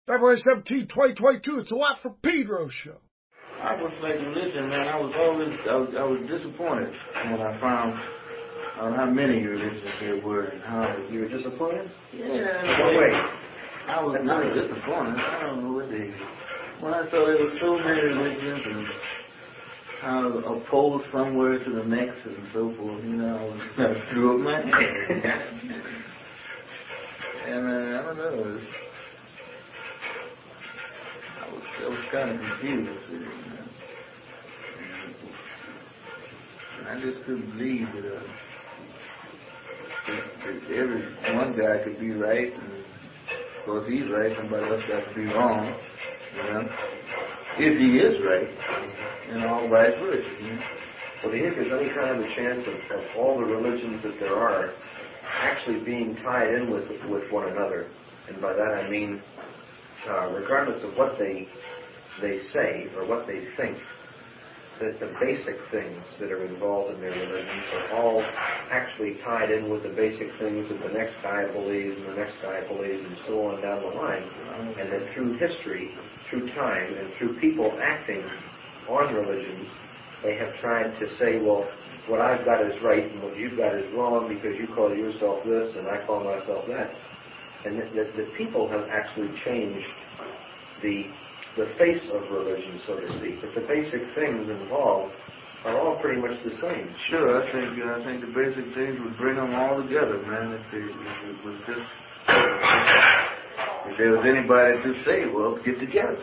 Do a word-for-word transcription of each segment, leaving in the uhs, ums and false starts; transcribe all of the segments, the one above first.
February seventeenth, twenty twenty-two. It's a Lot for Pedro show. I was like religion, man. I was always, I was, I was disappointed when I found out how many religions there were and how you were disappointed. Yeah. What way? I was not disappointed. I don't know what they. When I saw there were so many religions and how opposed somewhere to the next and so forth, you know, I, was, I threw up my hand. and uh, I don't know. It was, I was, I was kind of confused. You know? And I just couldn't believe that, uh, that, that every one guy could be right, and of course he's right. Somebody else got to be wrong. You know, if he is right, and all vice versa. You know? Well, do you think there's any kind of a chance of, of all the religions that there are actually being tied in with with one another? And by that I mean, uh, regardless of what they they say or what they think, that the basic things that are involved in their religions are all actually tied in with the basic things that the next guy believes and the next guy believes and so on down the line. And that through history, through time, and through people acting on religions, they have tried to say, well, what I've got is right and what you've got is wrong because you call yourself this and I call myself that. And that the, the people have actually changed the the face of religion, so to speak. But the basic things involved are all pretty much the same. Sure, I think uh, I think the basic things would bring them all together, man. If, they, if it was just if there was anybody to say, well, get together.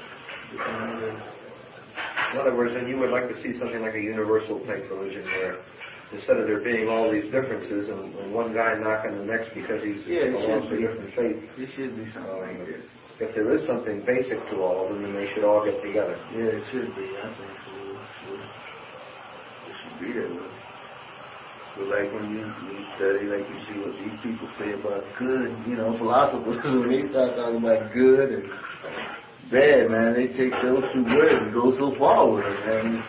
In other words, then you would like to see something like a universal type religion where instead of there being all these differences and, and one guy knocking the next because he's yeah, belongs to a different faith. It should be something um, like that. If there is something basic to all of them, then they should all get together. Yeah, it should be. I think so. It should be that way. But like when you, you study, like you see what these people say about good, you know, philosophers, when they start talking about good and bad, man, they take those two words and go so far with it, man.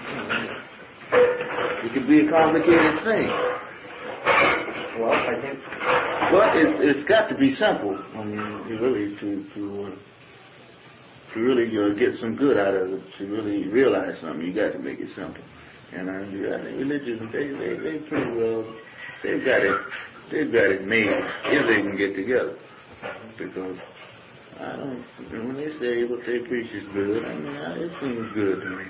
It could be a complicated thing. Well, I think... But it, it's got to be simple. I mean, really, to to uh, to really uh, get some good out of it, to really realize something, you got to make it simple. And I, I think religions, they they they pretty well, they've got it, they've got it made if they can get together. Because I don't, when they say what they preach is good, I mean, it seems good to me.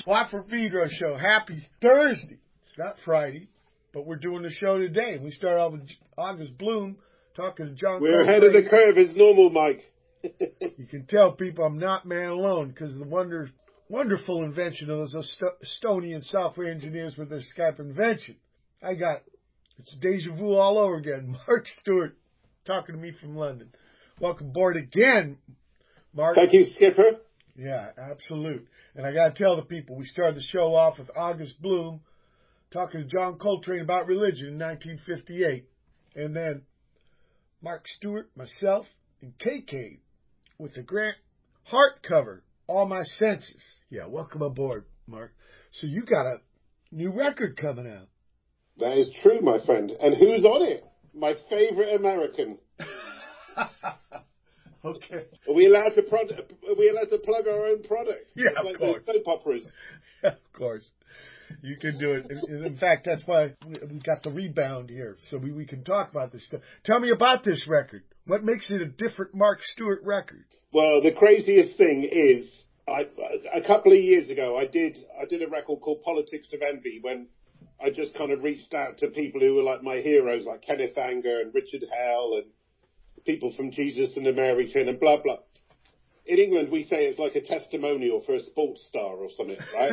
Watt from Pedro show. Happy Thursday. It's not Friday, but we're doing the show today. We start off with August Bloom talking to John We're Coltrane. ahead of the curve as normal, Mike. You can tell people I'm not man alone because of the wonder, wonderful invention of those Estonian software engineers with their Skype invention. I got, it's deja vu all over again. Mark Stewart talking to me from London. Welcome aboard again, Mark. Thank you, Skipper. Yeah, absolute. And I got to tell the people, we started the show off with August Bloom talking to John Coltrane about religion in nineteen fifty-eight. And then Mark Stewart, myself, and K K with the Grant Hart cover, All My Senses. Yeah, welcome aboard, Mark. So you got a new record coming out. That is true, my friend. And who's on it? My favorite American. Okay. Are we allowed to prod- Are we allowed to plug our own product? Yeah, like of course. Those soap operas. Of course. You can do it. In, in fact, that's why we got the rebound here, so we, we can talk about this stuff. Tell me about this record. What makes it a different Mark Stewart record? Well, the craziest thing is, I, a couple of years ago, I did I did a record called Politics of Envy when I just kind of reached out to people who were like my heroes, like Kenneth Anger and Richard Hell and people from Jesus and the Mary Chain and blah, blah. In England, we say it's like a testimonial for a sports star or something, right?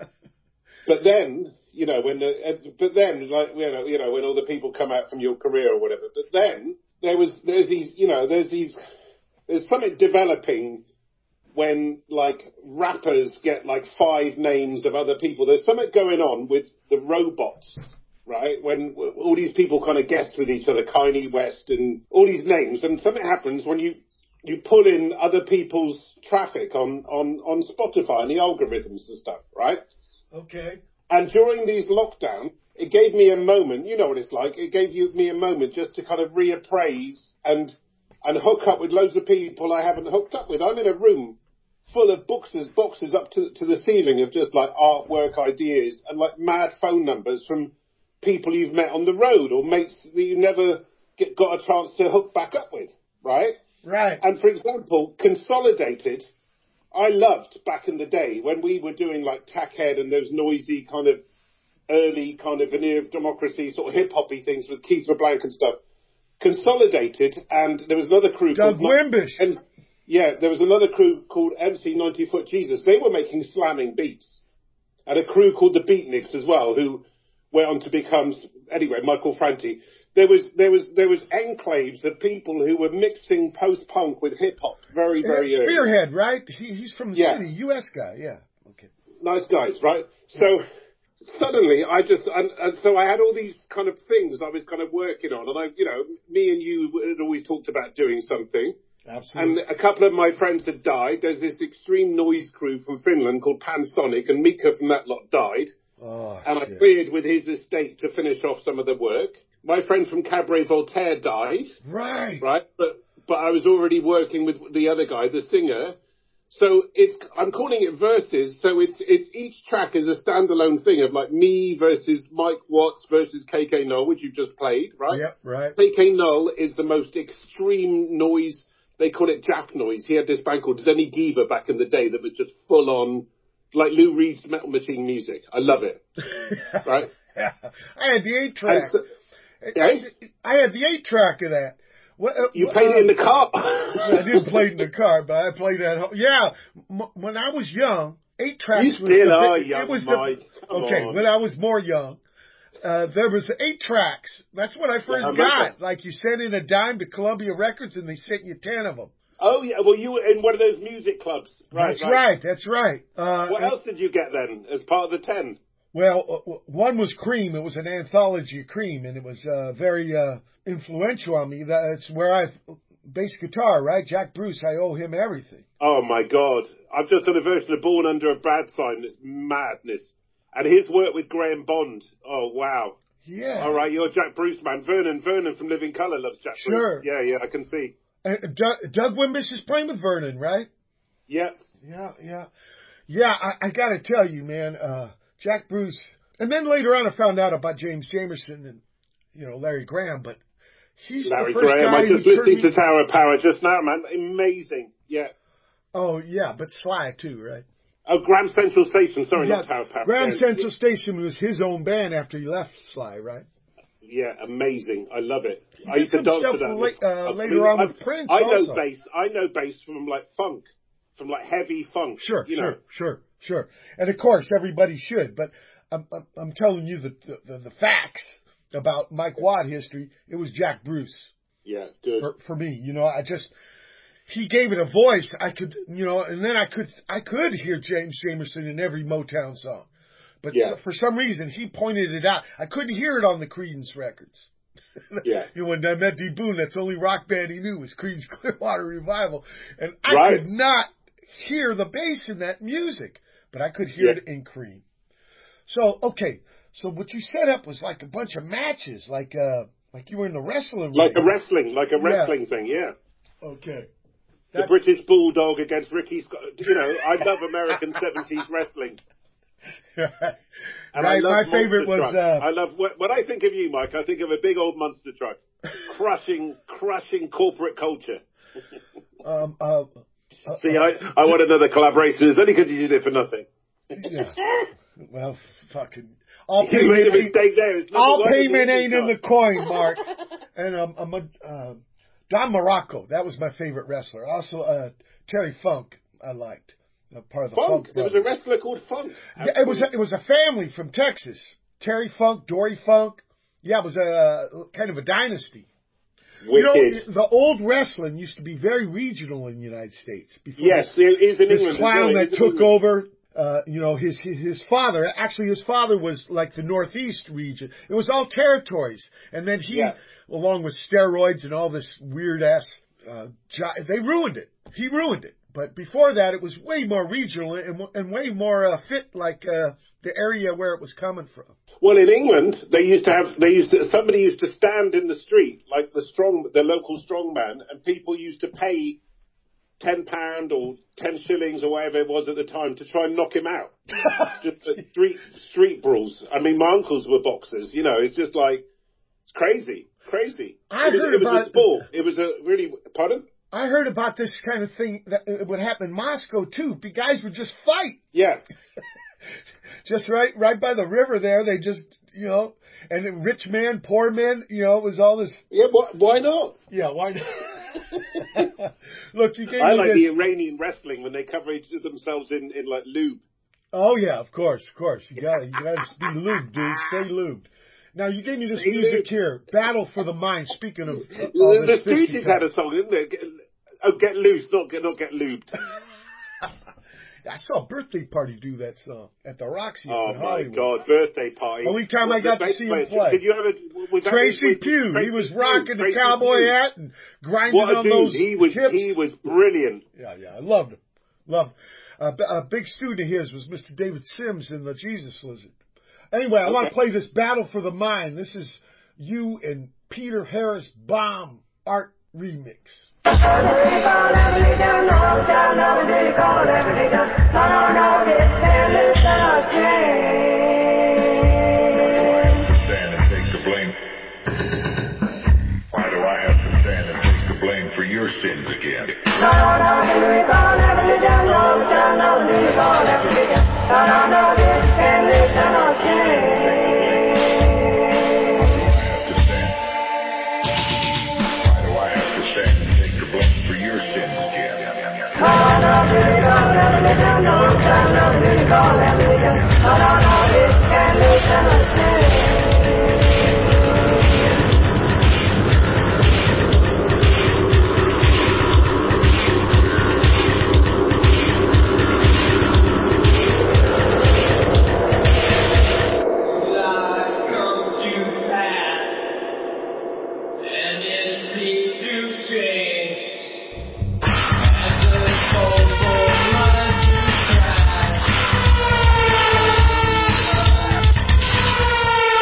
But then, you know, when the, but then, like, you know, you know, when all the people come out from your career or whatever, but then there was, there's these, you know, there's these, there's something developing when, like, rappers get, like, five names of other people. There's something going on with the robots, right? When all these people kind of guess with each other, Kanye West and all these names, and something happens when you, you pull in other people's traffic on, on, on Spotify and the algorithms and stuff, right? Okay. And during these lockdowns, it gave me a moment, you know what it's like, it gave you, me a moment just to kind of reappraise and and hook up with loads of people I haven't hooked up with. I'm in a room full of boxes, boxes up to, to the ceiling of just like artwork ideas and like mad phone numbers from people you've met on the road or mates that you never get, got a chance to hook back up with, right? Right. And for example, Consolidated, I loved back in the day when we were doing like Tackhead and those noisy kind of early kind of veneer of democracy sort of hip-hoppy things with Keith LeBlanc and stuff. Consolidated, and there was another crew Doug called... Wimbish. M- yeah, there was another crew called M C ninety Foot Jesus. They were making slamming beats. And a crew called the Beatniks as well, who went on to become... Anyway, Michael Franti. There was there was there was enclaves of people who were mixing post-punk with hip-hop very, very It's early. Spearhead, right? He, he's from the Yeah. city, U S guy, yeah. Okay. Nice guys, right? So suddenly I just, and, and so I had all these kind of things I was kind of working on. And I, you know, me and you had always talked about doing something. Absolutely. And a couple of my friends had died. There's this extreme noise crew from Finland called Pansonic, and Mika from that lot died. Oh, and I shit. cleared with his estate to finish off some of the work. My friend from Cabaret Voltaire died. Right. Right? But, but I was already working with the other guy, the singer. So it's, I'm calling it verses. So it's, it's each track is a standalone thing of like me versus Mike Watts versus K K Null, which you just played, right? Yep, right. K K Null is the most extreme noise. They call it Jack noise. He had this band called Zenny Giva back in the day that was just full on, like Lou Reed's Metal Machine music. I love it. Right? Yeah. I had the eight track. So, eh? I had the eight track of that. What, uh, You what, played uh, it in the car. I didn't play it in the car, but I played it at home. Yeah, m- when I was young, eight tracks You was still the, are it young, was Mike. The, Come okay, on. when I was more young, uh, there was eight tracks. That's what I first Yeah, I got. remember. Like you sent in a dime to Columbia Records, and they sent you ten of them. Oh, yeah. Well, you were in one of those music clubs. Right, That's right. That's right. Uh, What and- else did you get then as part of the ten? Well, uh, one was Cream. It was an anthology of Cream, and it was uh, very uh, influential on me. That's where I bass guitar, right? Jack Bruce. I owe him everything. Oh, my God. I've just done a version of Born Under a Bad Sign. It's madness. And his work with Graham Bond. Oh, wow. Yeah. All right, you're a Jack Bruce man. Vernon, Vernon from Living Colour loves Jack Sure. Bruce. Yeah, yeah, I can see. Uh, Doug, Doug Wimbish is playing with Vernon, right? Yeah. Yeah, yeah. Yeah, I, I got to tell you, man, uh, Jack Bruce. And then later on I found out about James Jamerson and, you know, Larry Graham, but he's Larry the first Graham. guy I just who listening turned to me... Tower of Power just now, man. Amazing. Yeah. Oh, yeah, but Sly too, right? Oh, Grand Central Station. Sorry, yeah, not Tower Power. Grand yeah, Central yeah. Station was his own band after he left Sly, right? Yeah, amazing. I love it. He I did used to some dance stuff to that. late, uh, I later mean, on I, with Prince I know also. bass. I know bass from like funk, from like heavy funk. Sure, you sure, know. sure, sure. And of course, everybody should. But I'm, I'm, I'm telling you the, the the facts about Mike Watt history. It was Jack Bruce. Yeah, good. For, for me, you know, I just he gave it a voice. I could, you know, and then I could I could hear James Jamerson in every Motown song. But Yeah. so, for some reason, he pointed it out. I couldn't hear it on the Creedence records. Yeah. You know, when I met D. Boone, that's the only rock band he knew was Creedence Clearwater Revival. And I Right. could not hear the bass in that music, but I could hear Yeah. it in Cream. So, okay. So what you set up was like a bunch of matches, like uh, like you were in the wrestling Like ring. a wrestling, like a Yeah. wrestling thing, yeah. Okay. The That- British Bulldog against Ricky Scott. You know, I love American seventies wrestling. And I right, love my monster favorite was... trucks. Uh, I love, when I think of you, Mike, I think of a big old monster truck. crushing, crushing corporate culture. um, uh, uh, See, I, I want another collaboration. It's only because you did it for nothing. yeah. Well, fucking... All You made a payment, mistake there. It's all nothing like payment the ain't in the Disney coin, Mark. And um, I'm a, uh, Don Morocco, that was my favorite wrestler. Also, uh, Terry Funk, I liked. Uh, part of the Funk. Funk There was Brothers. a wrestler called Funk. How Yeah, it was cool. a, it was a family from Texas. Terry Funk, Dory Funk. Yeah, it was a kind of a dynasty. Wicked. You know, the old wrestling used to be very regional in the United States. Before Yes, it is in this England. as clown well. It that is in took England. over, uh, you know, his, his his father. Actually, his father was like the Northeast region. It was all territories, and then he, Yeah. along with steroids and all this weird ass, uh, gi- they ruined it. He ruined it. But before that, it was way more regional and, and way more uh, fit like uh, the area where it was coming from. Well, in England, they used to have, they used to, somebody used to stand in the street, like the strong, the local strongman, and people used to pay ten pound or ten shillings or whatever it was at the time to try and knock him out. Just uh, street, street brawls. I mean, my uncles were boxers, you know, it's just like, it's crazy, crazy. I it was, heard it was about- a sport. It was a really, pardon? I heard about this kind of thing that it would happen in Moscow too. The guys would just fight. Yeah. Just right, right by the river there. They just, you know, and then rich man, poor man, you know, it was all this. Yeah, wh- why not? Yeah, why not? Look, you gave I me like this. the Iranian wrestling when they cover each of themselves in, in like lube. Oh yeah, of course, of course. You got, you got to be lubed, dude. Stay lubed. Now you gave me this Stay music lubed. here, "Battle for the Mind." Speaking of uh, all The, the this Stooges fisticuffs. had a song, didn't they? Get, oh, get loose, not get not get lubed. I saw a birthday party do that song at the Roxy Oh in my Hollywood. God, birthday party. Only time I What, got the to bass see him player, play. Did you ever? Was that Tracy with- with Pugh, Tracy he was Pugh, rocking the Tracy cowboy Pugh. hat and grinding What a on dude! those He was hips. he was brilliant. Yeah, yeah, I loved him. Loved him. Uh, b- a big student of his was Mister David Sims in the Jesus Lizard. Anyway, I want to Okay. play this "Battle for the Mind." This is you and Peter Harris Bomb Art remix. Stand and take the blame. Why do I have to stand and take the blame for your sins again? I have to stand. Why do I have to stand and take the blame for your sins again? Thank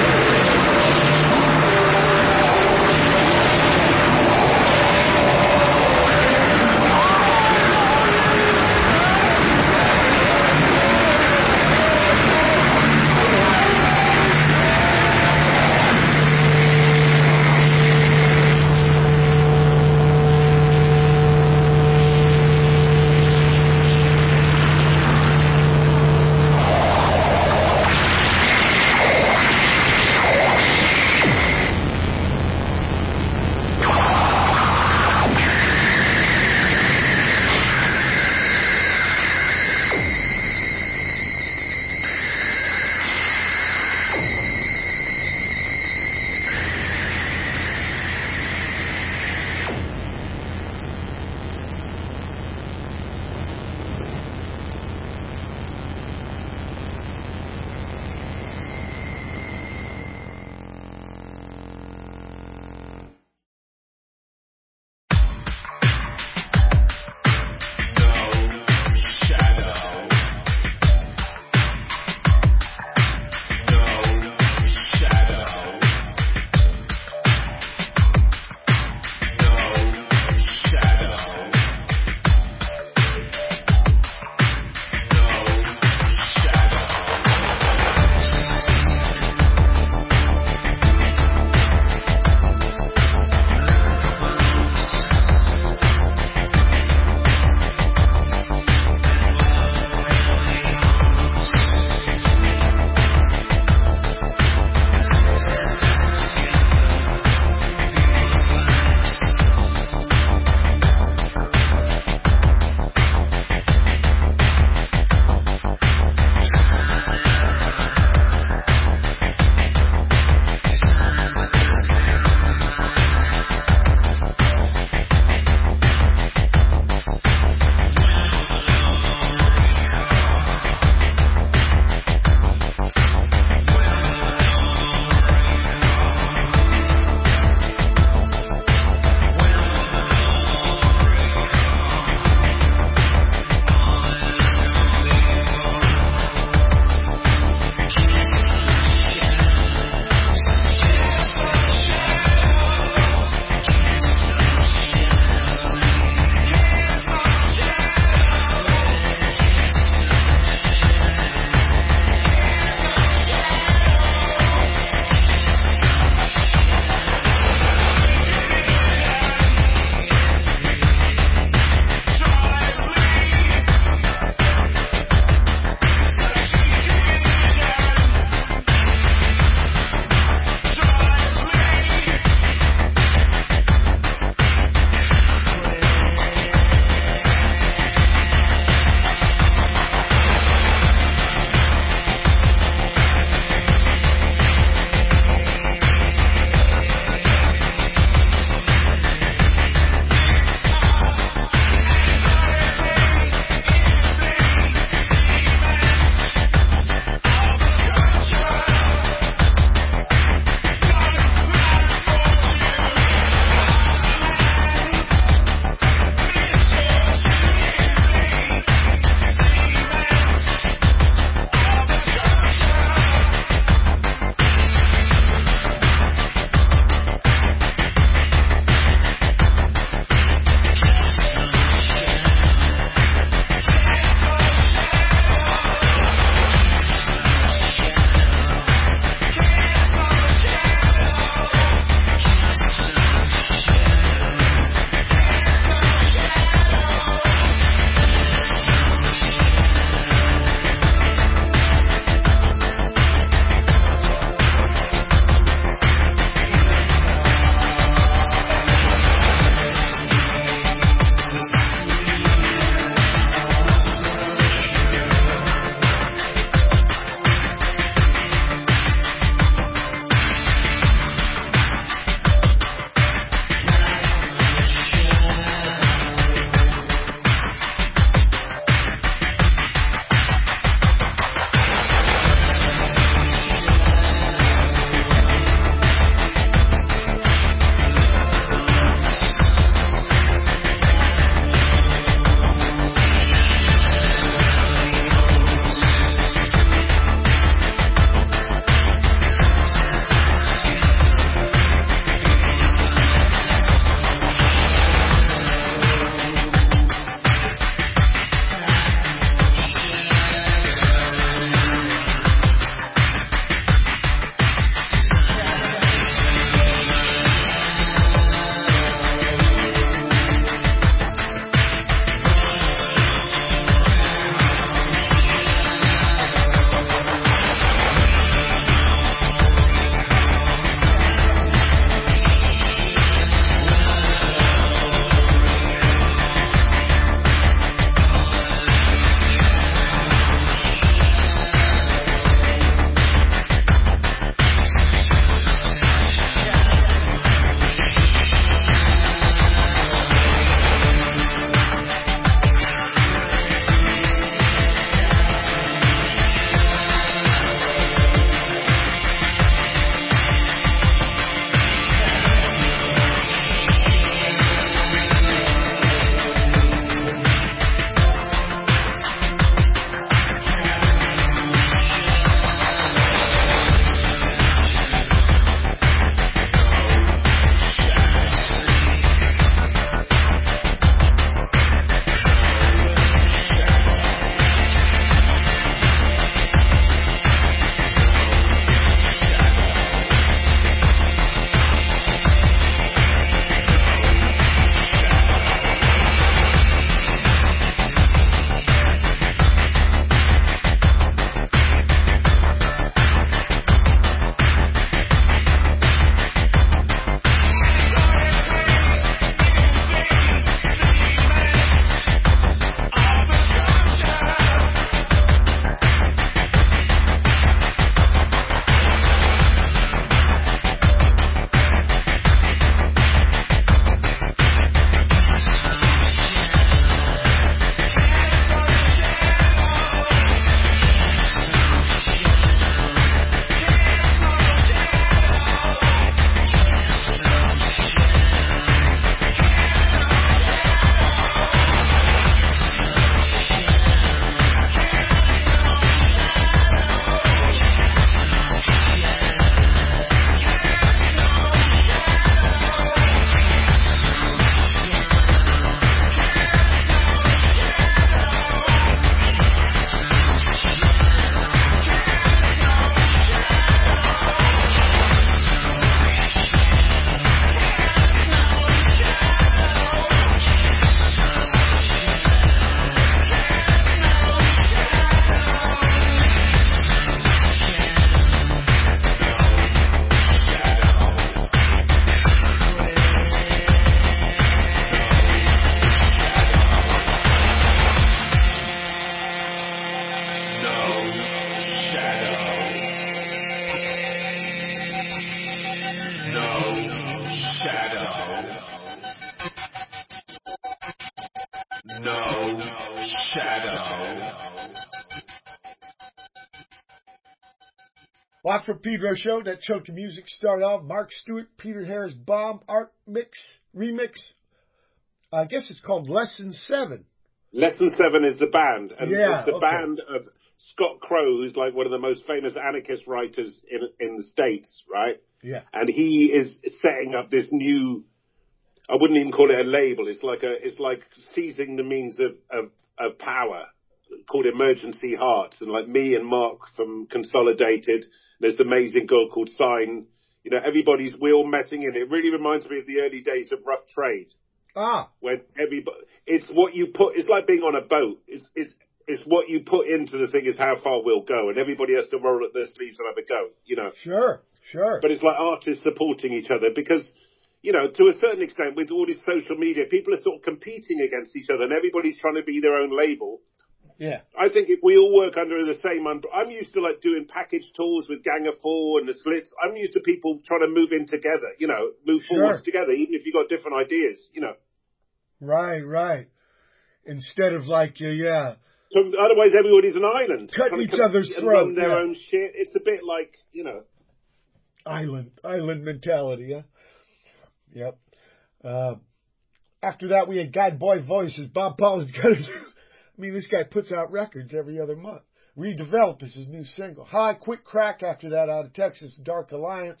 Watford Pedro Show. That chunk of music started off. Mark Stewart, Peter Harris, Bomb Art Mix, Remix. I guess it's called Lesson seven. Lesson seven is the band. And yeah, it's the okay. band of Scott Crow, who's like one of the most famous anarchist writers in in the States, right? Yeah. And he is setting up this new, I wouldn't even call it a label. It's like a, it's like seizing the means of, of, of power called Emergency Hearts. And like me and Mark from Consolidated, there's an amazing girl called Sign. You know, everybody's, we're all messing in. It really reminds me of the early days of Rough Trade. Ah. When everybody, it's what you put, it's like being on a boat. It's, it's, it's what you put into the thing is how far we'll go. And everybody has to roll up their sleeves and have a go, you know. Sure, sure. But it's like artists supporting each other because, you know, to a certain extent with all this social media, people are sort of competing against each other and everybody's trying to be their own label. Yeah. I think if we all work under the same umbrella, I'm used to like doing package tours with Gang of Four and the Slits. I'm used to people trying to move in together, you know, move Sure. forwards together, even if you've got different ideas, you know. Right, right. Instead of like, uh, yeah. So otherwise everybody's an island. Cutting each other's and throat. run their yeah. own shit. It's a bit like, you know. Island, island mentality, yeah. Yep. Uh, after that, we had Guide Boy Voices. Bob Paulin's got to do. I mean, this guy puts out records every other month. Redevelop is his new single. High Quick Crack after that out of Texas. Dark Alliance.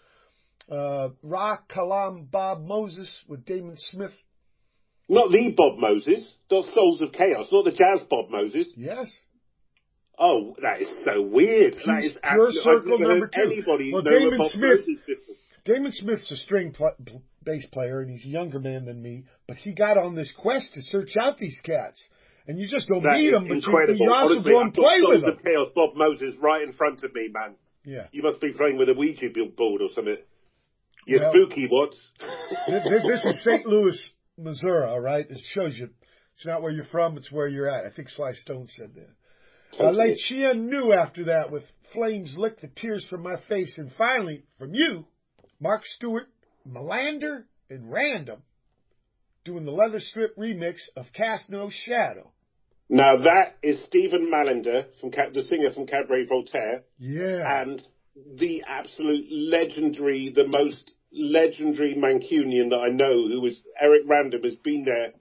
Uh, Rock Kalam Bob Moses with Damon Smith. Not the Bob Moses. Not Souls of Chaos. Not the jazz Bob Moses. Yes. Oh, that is so weird. He's that is Pure Circle I've never number heard two. anybody Well, know Damon a Bob Smith. Moses before. Damon Smith's a string pl- bass player, and he's a younger man than me. But he got on this quest to search out these cats. And you just don't That meet is them, but you, incredible. you also Honestly, go and I've got play with Souls them. of Chaos Bob Moses right in front of me, man. Yeah. You must be playing with a Ouija board or something. You're Well, spooky, what? this, this is Saint Louis, Missouri, all right? It shows you it's not where you're from, it's where you're at. I think Sly Stone said that. Totally. Uh, Late Chien knew after that with Flames Lick the Tears from My Face. And finally, from you, Mark Stewart, Melander, and Random doing the Leather Strip remix of Cast No Shadow. Now that is Stephen Malander, from Ca- the singer from Cabaret Voltaire. Yeah. And the absolute legendary, the most legendary Mancunian that I know, who was Eric Random, has been there.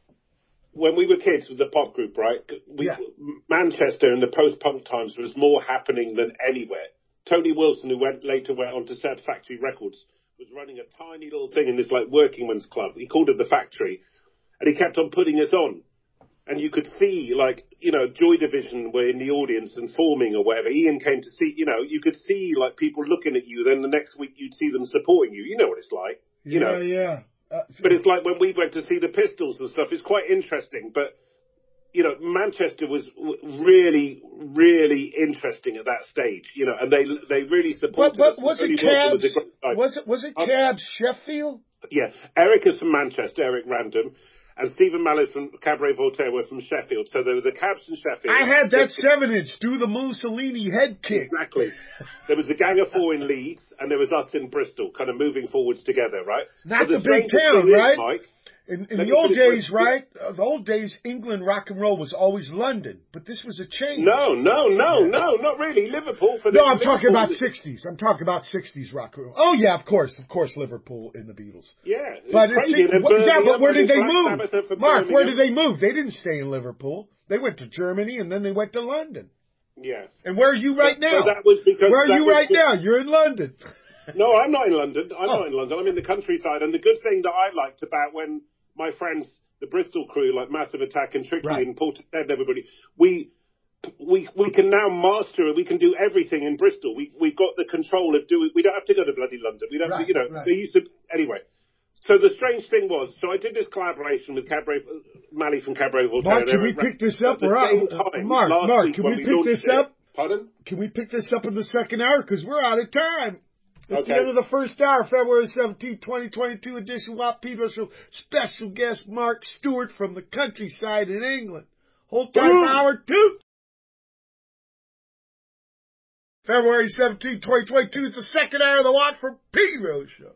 When we were kids with the pop group, right? We, Yeah. Manchester in the post-punk times was more happening than anywhere. Tony Wilson, who went later went on to Sad Factory Records, was running a tiny little thing in this like working men's club. He called it the Factory, and he kept on putting us on. And you could see, like, you know, Joy Division were in the audience and forming or whatever. Ian came to see, you know, you could see, like, people looking at you. Then the next week you'd see them supporting you. You know what it's like, you yeah, know. yeah. Uh, But it's like when we went to see the Pistols and stuff, it's quite interesting. But, you know, Manchester was w- really, really interesting at that stage, you know, and they they really supported But, us. but was Tony it Wilson Cabs? was a great guy. Was it, was it Um, Cabs Sheffield? Yeah, Eric is from Manchester, Eric Random, and Stephen Mallet from Cabaret Voltaire were from Sheffield. So there was a Cabs in Sheffield. I had that seven-inch, do the Mussolini head kick. Exactly. There was a Gang of Four in Leeds, and there was us in Bristol, kind of moving forwards together, right? Not But the big strangest town, thing is, right? Mike, In, in Let the me old finish days, my- right? Uh, the old days, England rock and roll was always London, but this was a change. No, no, no, Yeah. no, not really. Liverpool for the No, I'm talking Liverpool- about sixties. I'm talking about sixties rock and roll. Oh yeah, of course, of course, Liverpool in the Beatles. Yeah, But it's it's, crazy. And then what- yeah, Birmingham but where and did they Black move? Sabbath are from Mark, where did Birmingham. they move? They didn't stay in Liverpool. They went to Germany and then they went to London. Yeah. And where are you right So- now? so that was because where are that you was right be- now? You're in London. No, I'm not in London. I'm Oh. not in London. I'm in the countryside. And the good thing that I liked about when my friends, the Bristol crew, like Massive Attack and Trickley Right. and Portishead and everybody, we we we can now master it. We can do everything in Bristol. We we've got the control of doing. We don't have to go to bloody London. We don't. Right, you know, right. they used to anyway. So the strange thing was, so I did this collaboration with Cabaret Mally from Cabaret Voltaire. Mark, can They we were- pick this at up? the Or same uh, time, Mark, last Mark, week can when we pick launched this it- up? Pardon? Can we pick this up in the second hour? Because we're out of time. It's the Okay. end of the first hour, February seventeenth, twenty twenty-two edition Watt Pedro Show. Special guest Mark Stewart from the countryside in England. Hold tight for Woo! hour two. February seventeenth, twenty twenty-two. It's the second hour of the Watt from Pedro Show.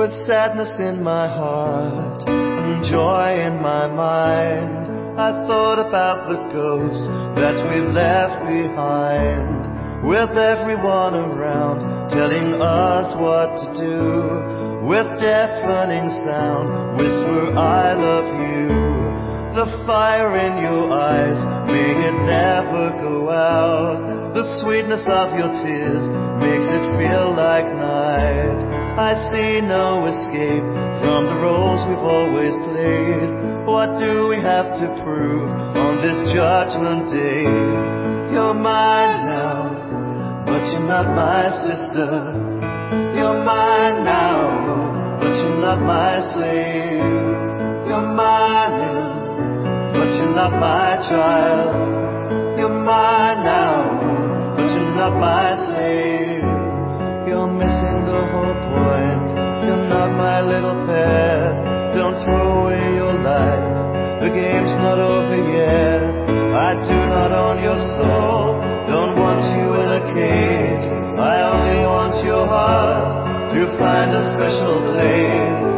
With sadness in my heart and joy in my mind, I thought about the ghosts that we've left behind. With everyone around telling us what to do, with deafening sound whisper I love you. The fire in your eyes, may it never go out. The sweetness of your tears makes it feel like night. I see no escape from the roles we've always played. What do we have to prove on this judgment day? You're mine now, but you're not my sister. You're mine now, but you're not my slave. You're mine now, but you're not my child. You're mine now, but you're not my slave. You're missing the whole point. You're not my little pet. Don't throw away your life. The game's not over yet. I do not own your soul. Don't want you in a cage. I only want your heart to find a special place.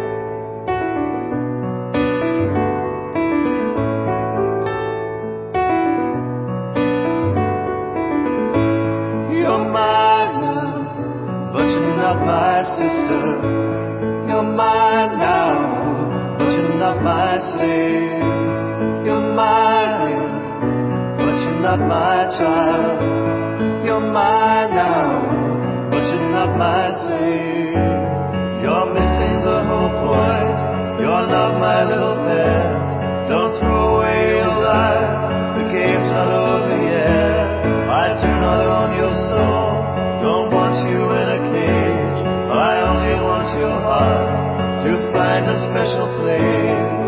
You're mine now, but you're not my sister. You're mine now, but you're not my slave. You're mine, but you're not my child. You're mine now, but you're not my slave. You're missing the whole point. You're not my little pet. Don't throw away your life. The game's not over yet. I do not own your soul. Don't want you in a cage. I only want your heart to find a special place.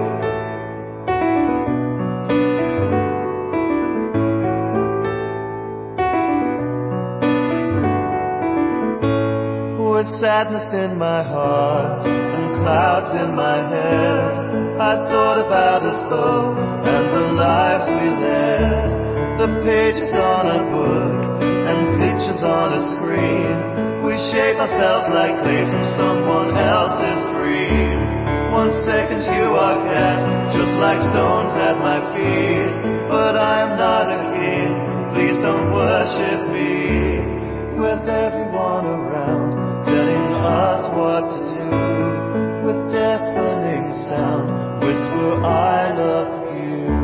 With sadness in my heart and clouds in my head, I thought about us both and the lives we led. The pages on a book and pictures on a screen. We shape ourselves like clay from someone else's dream. One second you are cast just like stones at my feet. But I am not a king, please don't worship me. With everyone around telling us what to do, with deafening sound whisper I love you.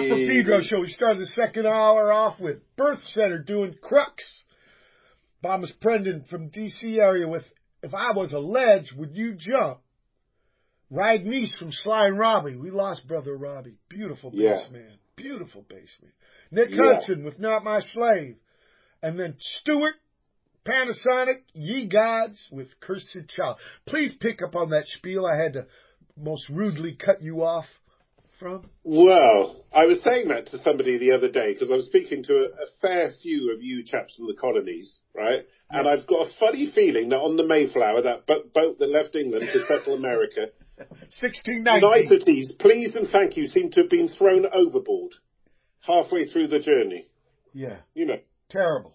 for Pedro show. We started the second hour off with Birth Center doing Crux. Thomas Prendon from D C area with If I Was a Ledge, Would You Jump? Ride Meese from Sly and Robbie. We lost Brother Robbie. Beautiful bass Yeah. man. Beautiful bass man. Nick Yeah. Hudson with Not My Slave. And then Stewart, Panasonic, Ye Gods with Cursed Child. Please pick up on that spiel I had to most rudely cut you off from. Well, I was saying that to somebody the other day because I was speaking to a, a fair few of you chaps from the colonies, right? And I've got a funny feeling that on the Mayflower, that boat, boat that left England to settle America, sixteen nineteen. niceties, please and thank you, seem to have been thrown overboard halfway through the journey. Yeah. You know. Terrible.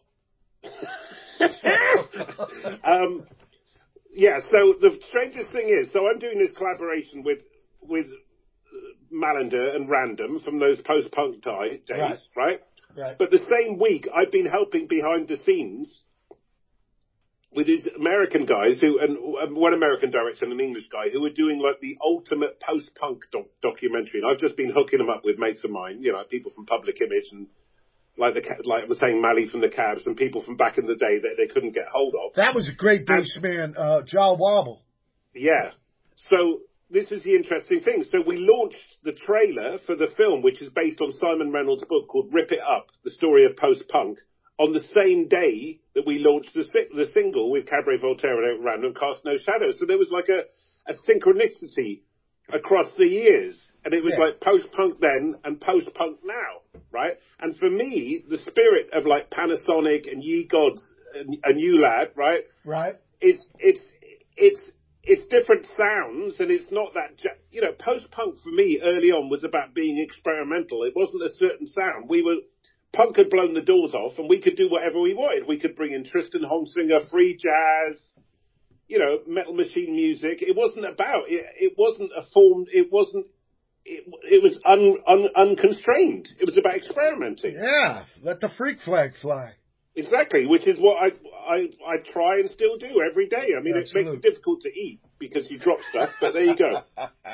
um, yeah, so the strangest thing is, so I'm doing this collaboration with with Malander and Random from those post-punk days, Right. right? Right. But the same week, I've been helping behind the scenes with these American guys who, and one American director and an English guy who were doing like the ultimate post-punk doc- documentary. And I've just been hooking them up with mates of mine, you know, people from Public Image and like the like I was saying, Mally from the Cabs and people from back in the day that they couldn't get hold of. That was a great bass man, uh, John Wobble. Yeah. So this is the interesting thing. So we launched the trailer for the film, which is based on Simon Reynolds' book called Rip It Up, the story of post-punk, on the same day that we launched the, si- the single with Cabaret Voltaire and Random, Cast No Shadows. So there was like a, a synchronicity across the years. And it was Yeah. like post-punk then and post-punk now, right? And for me, the spirit of like Panasonic and Ye Gods and, and You Lad, right? Right. It's, it's, it's, it's different sounds, and it's not that, ja- you know, post-punk for me early on was about being experimental. It wasn't a certain sound. We were, punk had blown the doors off, and we could do whatever we wanted. We could bring in Tristan Honsinger, free jazz, you know, Metal Machine music. It wasn't about, it, it wasn't a form, it wasn't, it, it was un, un, unconstrained. It was about experimenting. Yeah. Let the freak flag fly. Exactly, which is what I, I I try and still do every day. I mean, Absolutely. it makes it difficult to eat because you drop stuff, but there you go.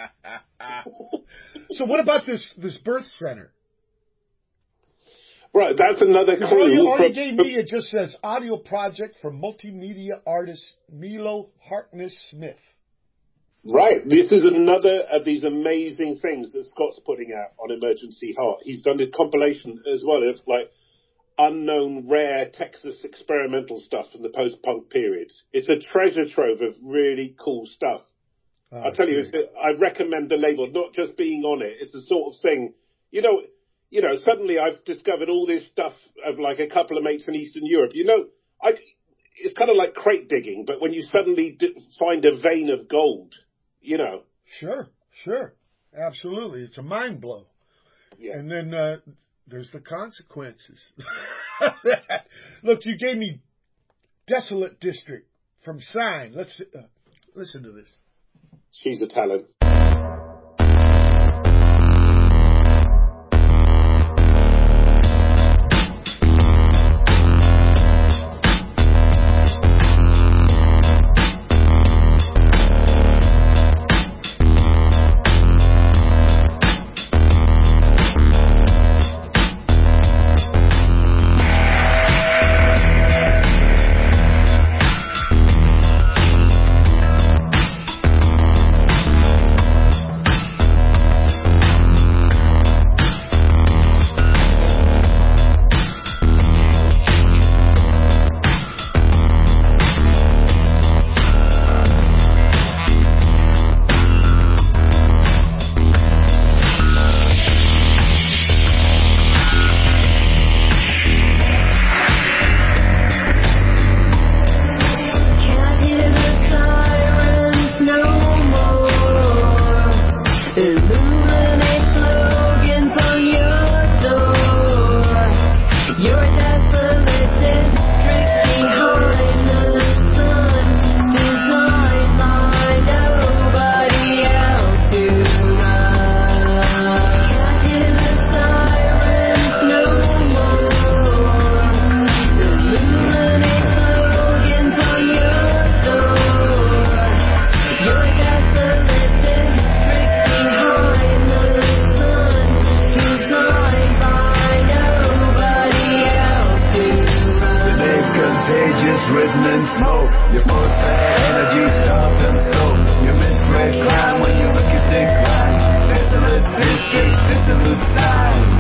So what about this this birth center? Right, that's another Because all you, clue. all from- you gave me, it just says audio project from multimedia artist Milo Harkness Smith. Right, this is another of these amazing things that Scott's putting out on Emergency Heart. He's done this compilation as well of like unknown, rare Texas experimental stuff from the post-punk periods. It's a treasure trove of really cool stuff. Oh, I'll tell you, great. it's, I recommend the label, not just being on it. It's the sort of thing, you know, you know, suddenly I've discovered all this stuff of like a couple of mates in Eastern Europe. You know, I, it's kind of like crate digging, but when you suddenly d- find a vein of gold, you know. Sure, sure. Absolutely. It's a mind blow. Yeah. And then uh, there's the consequences. Look, you gave me Desolate District from Sign. Let's uh, listen to this. She's a talent. prison and smoke. Your full bad energy, stomach and soul. You misread crime when you look at the crime. Desolate district, dissolute signs.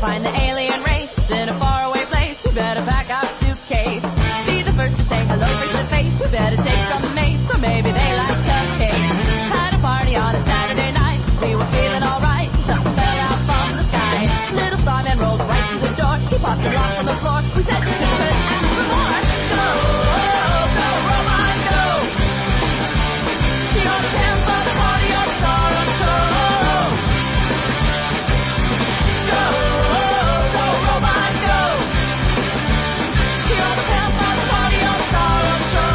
find the alien race in a faraway place. You better pack our suitcase. Be the first to say hello face to face. You better take some mace, or maybe they like cupcakes. Had a party on a Saturday night. We were feeling alright. Something fell out from the sky. Little Starman rolled right through the door. He popped the lock on the floor. We said to keep it and for more. Go, go, robot, go. You're the pimp of the party, you're the star of the show. Go, go, robot, go. You're the pimp of the party, you're the star of the show.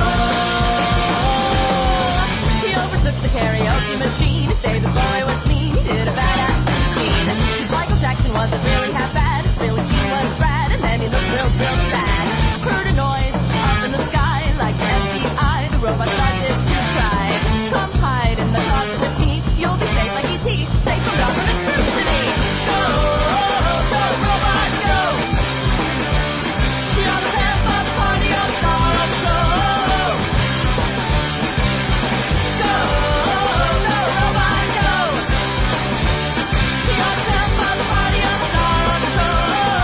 He overtook the karaoke machine. David Bowie was mean. He did a badass routine. Michael Jackson wasn't really half bad. Billie Jean was rad, and then he looked real, real sad. Heard a noise up in the sky, like the F B I. The robot started to cry. Come hide in the closet with me. You'll be safe like E T. Safe from government scrutiny. Go, go, robot, go. You're the pimp of the party, you're the star of the show. Go, go, robot, go. You're the pimp of the party, you're the star of the show.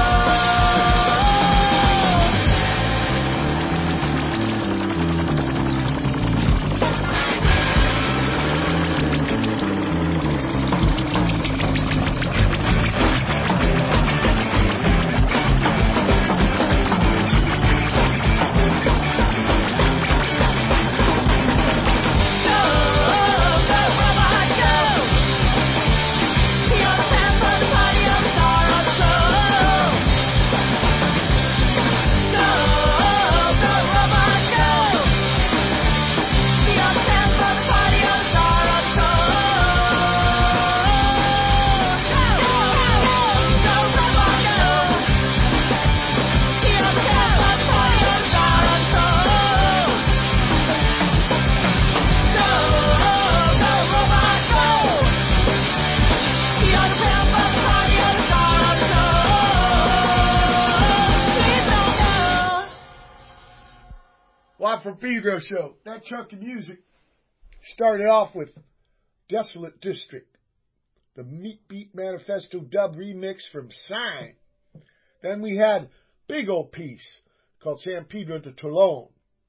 Watt from Pedro Show. That chunk of music started off with Desolate District, the Meat Beat Manifesto dub remix from Sign. Then we had big old piece called San Pedro de Tolón.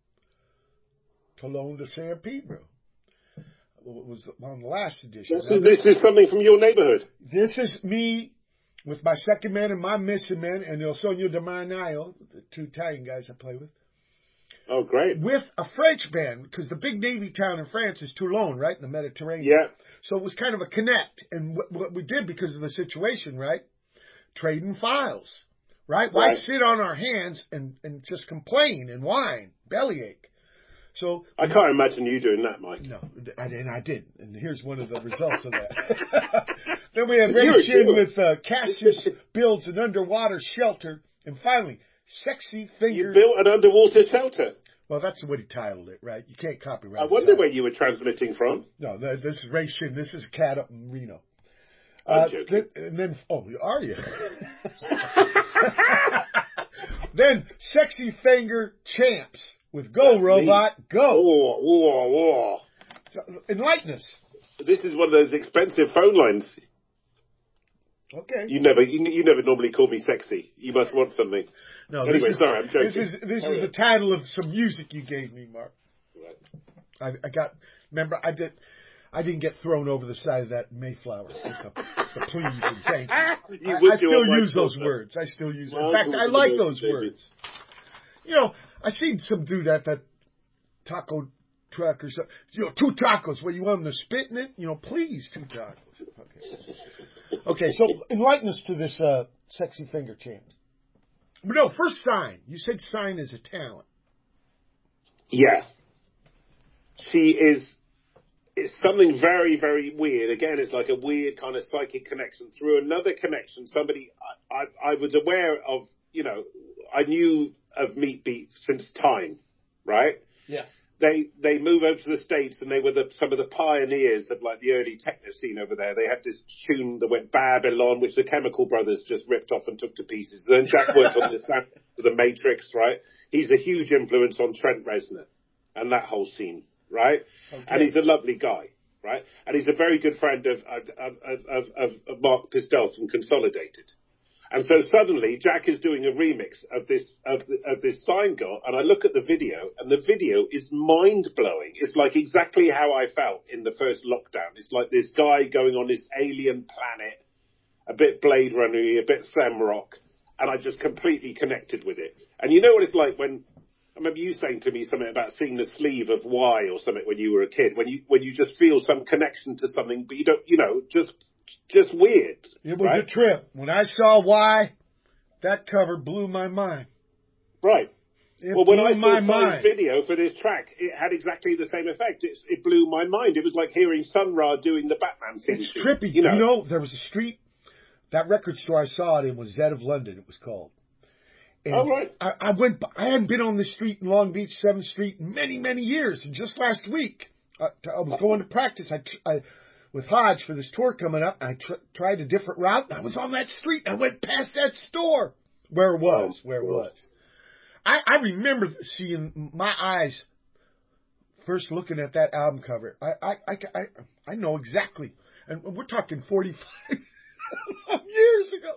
Tolón de San Pedro. It was on the last edition. This is, this is something from your neighborhood. This is me with my second man and my missing man and El Sueño de Maranello, the two Italian guys I play with. Oh, great. With a French band, because the big Navy town in France is Toulon, right, in the Mediterranean. Yeah. So it was kind of a connect. And what, what we did because of the situation, right, trading files, right? Why Right. sit on our hands and, and just complain and whine, bellyache? So I can't imagine you doing that, Mike. No, and, and I did. And here's one of the results of that. Then we had You're Ray Shin sure. with uh, Cassius builds an underwater shelter. And finally, Sexy Finger. You built an underwater shelter. Well, that's what he titled it, right? You can't copyright I the wonder title. where you were transmitting from. No, th- this is Ray Shin. This is a cat up in Reno. I'm Uh, joking. then, and then, oh, are you? Then, Sexy Finger Champs with Go That's Robot, me. Go. War, war, war. Enlighten us. This is one of those expensive phone lines. Okay. You never, you, you never normally call me sexy. You must want something. No, Anyway, this is, sorry, I'm joking. This is this Carry is on. the title of some music you gave me, Mark. Right. I, I got. Remember, I did. I didn't get thrown over the side of that Mayflower. With the, the please and thank you. You I, would I do still on my use those shoulder. words. I still use. Well, In fact, I'm I talking like about those David. words. You know, I seen some dude at that taco truck or something. You know, two tacos. Where you want them to spit in it? You know, please, two tacos. Okay. Okay, so enlighten us to this uh, Sexy Finger chant. But no, first Sign. You said Sign is a talent. Yeah. She is, it's something very, very weird. Again, it's like a weird kind of psychic connection through another connection. Somebody, I, I, I was aware of, you know, I knew of Meat Beat since time, right? Yeah. They they move over to the States and they were the, some of the pioneers of like the early techno scene over there. They had this tune that went Babylon, which the Chemical Brothers just ripped off and took to pieces. Then Jack worked on this sound for the Matrix, right? He's a huge influence on Trent Reznor and that whole scene, right? Okay. And he's a lovely guy, right? And he's a very good friend of of of, of, of Mark Pistel from Consolidated. And so suddenly Jack is doing a remix of this of, the, of this Sign God, and I look at the video, and the video is mind-blowing. It's like exactly how I felt in the first lockdown. It's like this guy going on this alien planet, a bit Blade Runner-y, a bit Femme Rock, and I just completely connected with it. And you know what it's like when, I remember you saying to me something about seeing the sleeve of Y or something when you were a kid, when you when you just feel some connection to something, but you don't, you know, just... Just weird. It was right? a trip. When I saw Y, that cover blew my mind. Right. It well, when blew I my saw mind. Sign's video for this track, it had exactly the same effect. It, it blew my mind. It was like hearing Sun Ra doing the Batman theme. It's trippy. You know? you know, there was a street, that record store I saw it in was Zed of London, it was called. And oh, right. I, I went. I hadn't been on this street in Long Beach, seventh Street, in many, many years. And just last week, I, I was going to practice. I, I with Hodge for this tour coming up. I tr- tried a different route. And I was on that street. I went past that store where it was, where it was. I, I remember seeing my eyes first looking at that album cover. I, I, I, I, I know exactly. And we're talking forty-five years ago.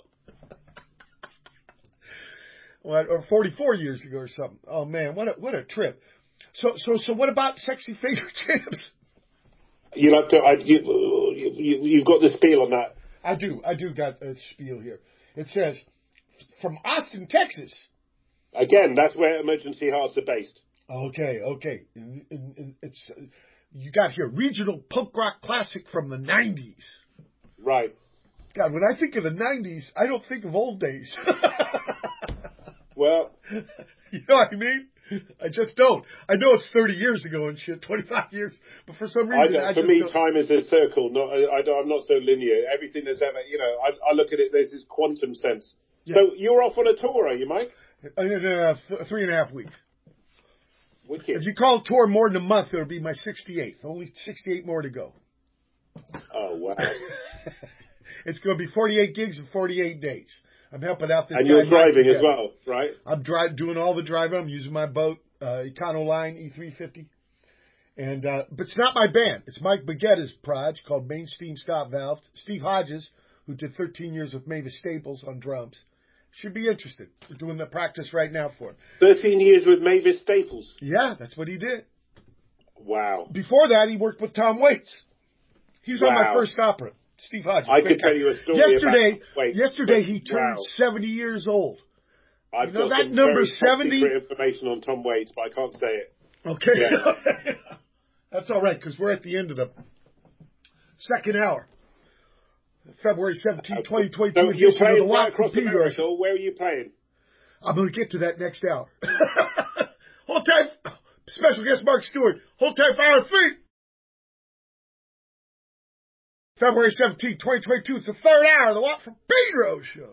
What, or forty-four years ago or something. Oh man, what a, what a trip. So, so, so what about Sexy Finger Champs? You like to, I, you, you, you've got the spiel on that. I do. I do got a spiel here. It says, from Austin, Texas. Again, that's where Emergency Hearts are based. Okay, okay. In, in, in, it's uh, you got here, regional punk rock classic from the nineties. Right. God, when I think of the nineties, I don't think of old days. Well. You know what I mean? I just don't. I know it's thirty years ago and shit, twenty-five years, but for some reason, I, I For just me, don't. time is a circle. Not, I, I, I'm not so linear. Everything that's ever, you know, I, I look at it. There's this quantum sense. Yeah. So you're off on a tour, are you, Mike? In uh, th- three and a half weeks. Wicked. If you call a tour more than a month, it'll be my sixty-eighth. Only sixty-eight more to go. Oh wow! It's going to be forty-eight gigs in forty-eight days. I'm helping out this and guy. you're driving Mike as well, right? I'm dri- doing all the driving. I'm using my boat, uh, Econoline E three fifty. And, uh, but it's not my band. It's Mike Baguetta's project called Main Steam Stop Valve. Steve Hodges, who did thirteen years with Mavis Staples on drums, should be interested. We're doing the practice right now for him. thirteen years with Mavis Staples. Yeah, that's what he did. Wow. Before that, he worked with Tom Waits. He's wow. on my first opera. Steve Hodges. I could guy. tell you a story yesterday, about... Wait, yesterday wait, he turned wow. seventy years old. I've you know got that some number very seventy? secret information on Tom Waits, but I can't say it. Okay. Yeah. That's all right, because we're at the end of the second hour. February seventeenth, twenty twenty-two. So you're playing the right across America. Where are you playing? I'm going to get to that next hour. Hold tight. Special guest Mark Stewart. Hold tight for hour three. February seventeenth, twenty twenty-two. It's the third hour of the Watt from Pedro show.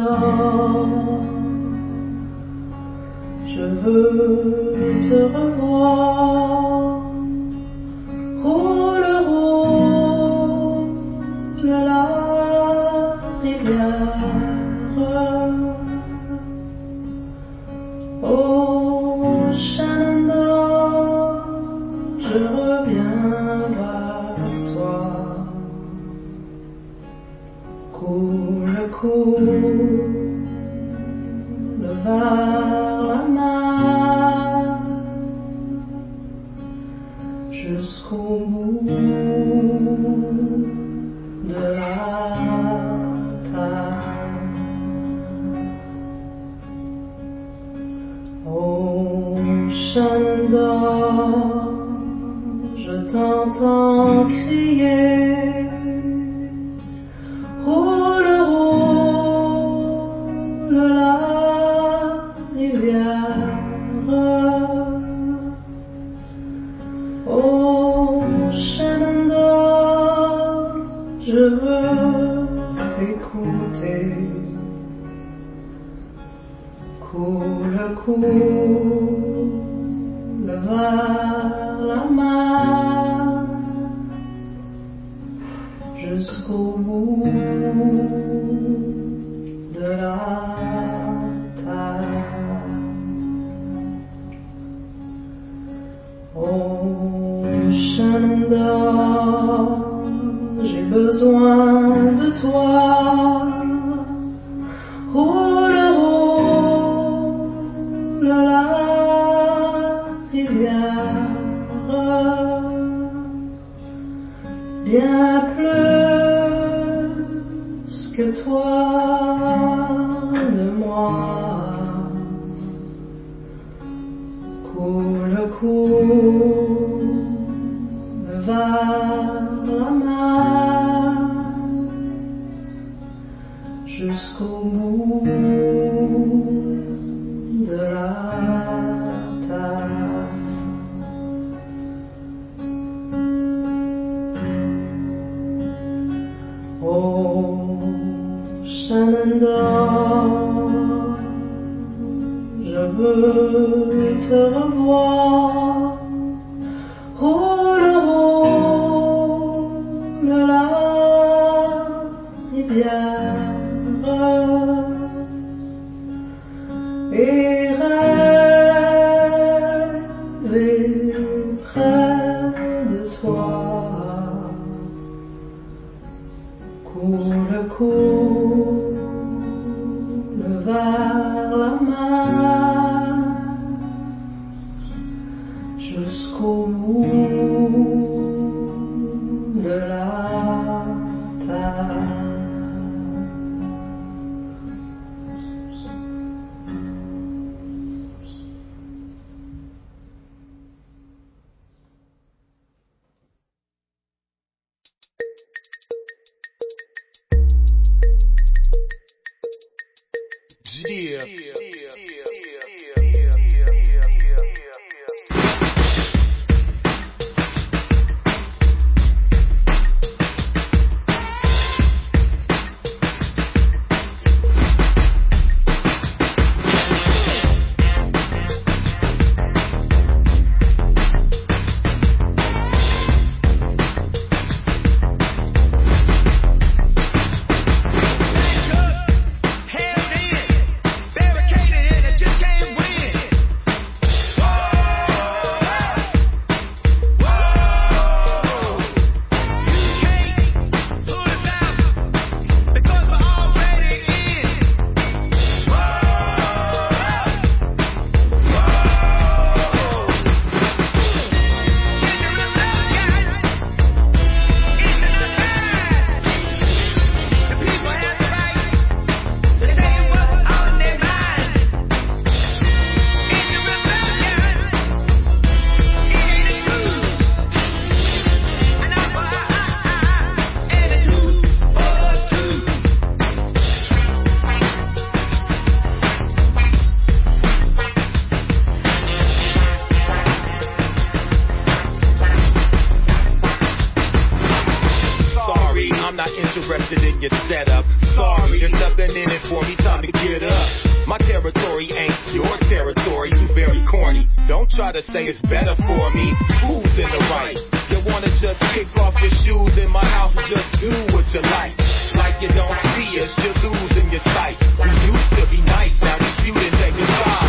dors, je veux te revoir. Roule, roule la rivière. Oh, Shenandoah, je reviens vers toi. Coule, coule vers la mer jusqu'au bout de la terre. Oh, Shenandoah, je t'entends crier. Roule, roule la rivière. Oh, Shenandoah, je veux t'écouter. Coule, coule vers la mer jusqu'au bout de la terre. Oh, Shenandoah, j'ai besoin de toi. Roule, roule la rivière. Bien plus que toi de moi. Coule, coule vers la mer jusqu'au bout de la terre. Oh, Shenandoah, je veux te revoir. Roule, roule la rivière. Et rêver près de toi. Coule, coule vers la mer jusqu'au bout de la terre. Yeah. interested in your setup. Sorry, there's nothing in it for me. Time to get up. My territory ain't your territory, you very corny. Don't try to say it's better for me. Who's in the right? You wanna just kick off your shoes in my house and just do what you like. Like you don't see us, you're losing your sight. We used to be nice, now you didn't take your side.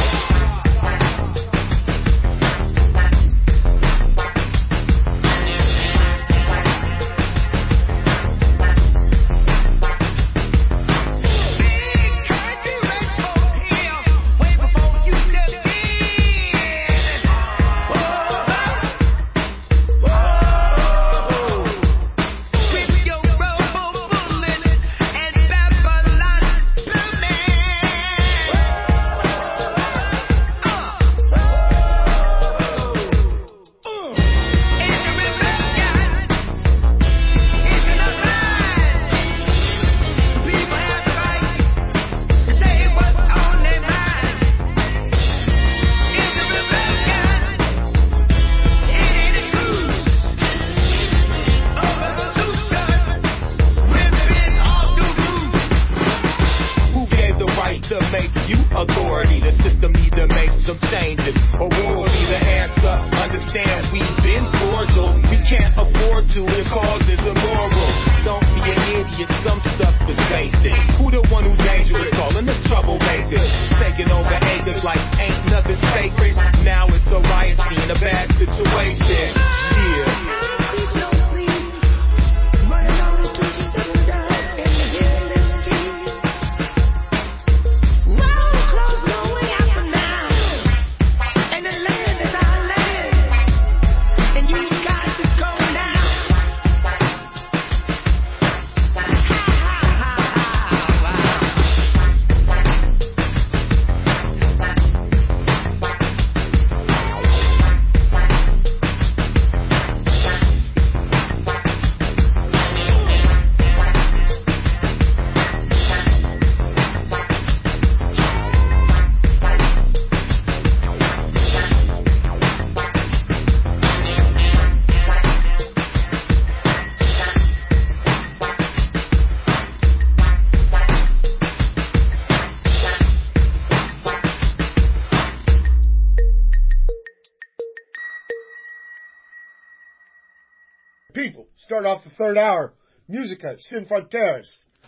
People, start off the third hour. Musica Sin Fronteras.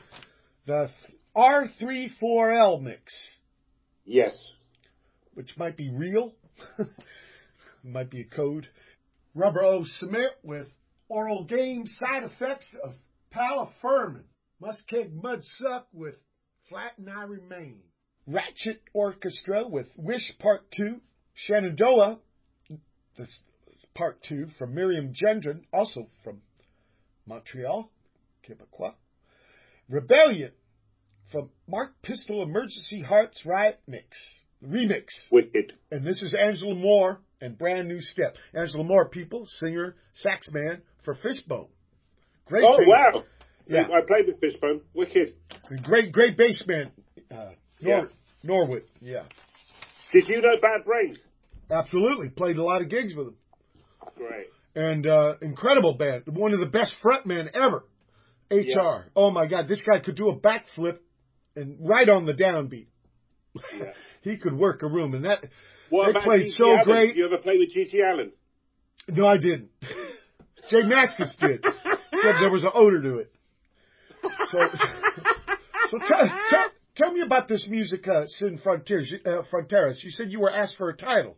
The R thirty-four L mix. Yes. Which might be real. Might be a code. Rubber O Submit with Oral Game Side Effects of Palifermin. Muskeg Mudsuck with Flatten I Remain. Ratchet Orchestra with Wish Part two. Shenandoah, this is Part two from Miriam Gendron, also from Montreal, Quebecois. Rebellion from Mark Pistol Emergency Hearts Riot Mix. Remix. Wicked. And this is Angela Moore and Brand New Step. Angela Moore, people, singer, sax man for Fishbone. Great. Oh, bass. wow. Yeah. I played with Fishbone. Wicked. Great, great bass man. Uh, Nor- Yeah. Norwood. Yeah. Did you know Bad Brains? Absolutely. Played a lot of gigs with him. Great. And uh, incredible band. One of the best frontmen ever. H R. Yeah. Oh, my God. This guy could do a backflip and right on the downbeat. Yeah. He could work a room. And that What they about played G G so Allen? great. Did you ever play with G G Allen? No, I didn't. Jay Mascis did. Said there was an odor to it. So, so tell, tell, tell me about this music, uh, Sin Frontiers, uh, Fronteras. You said you were asked for a title.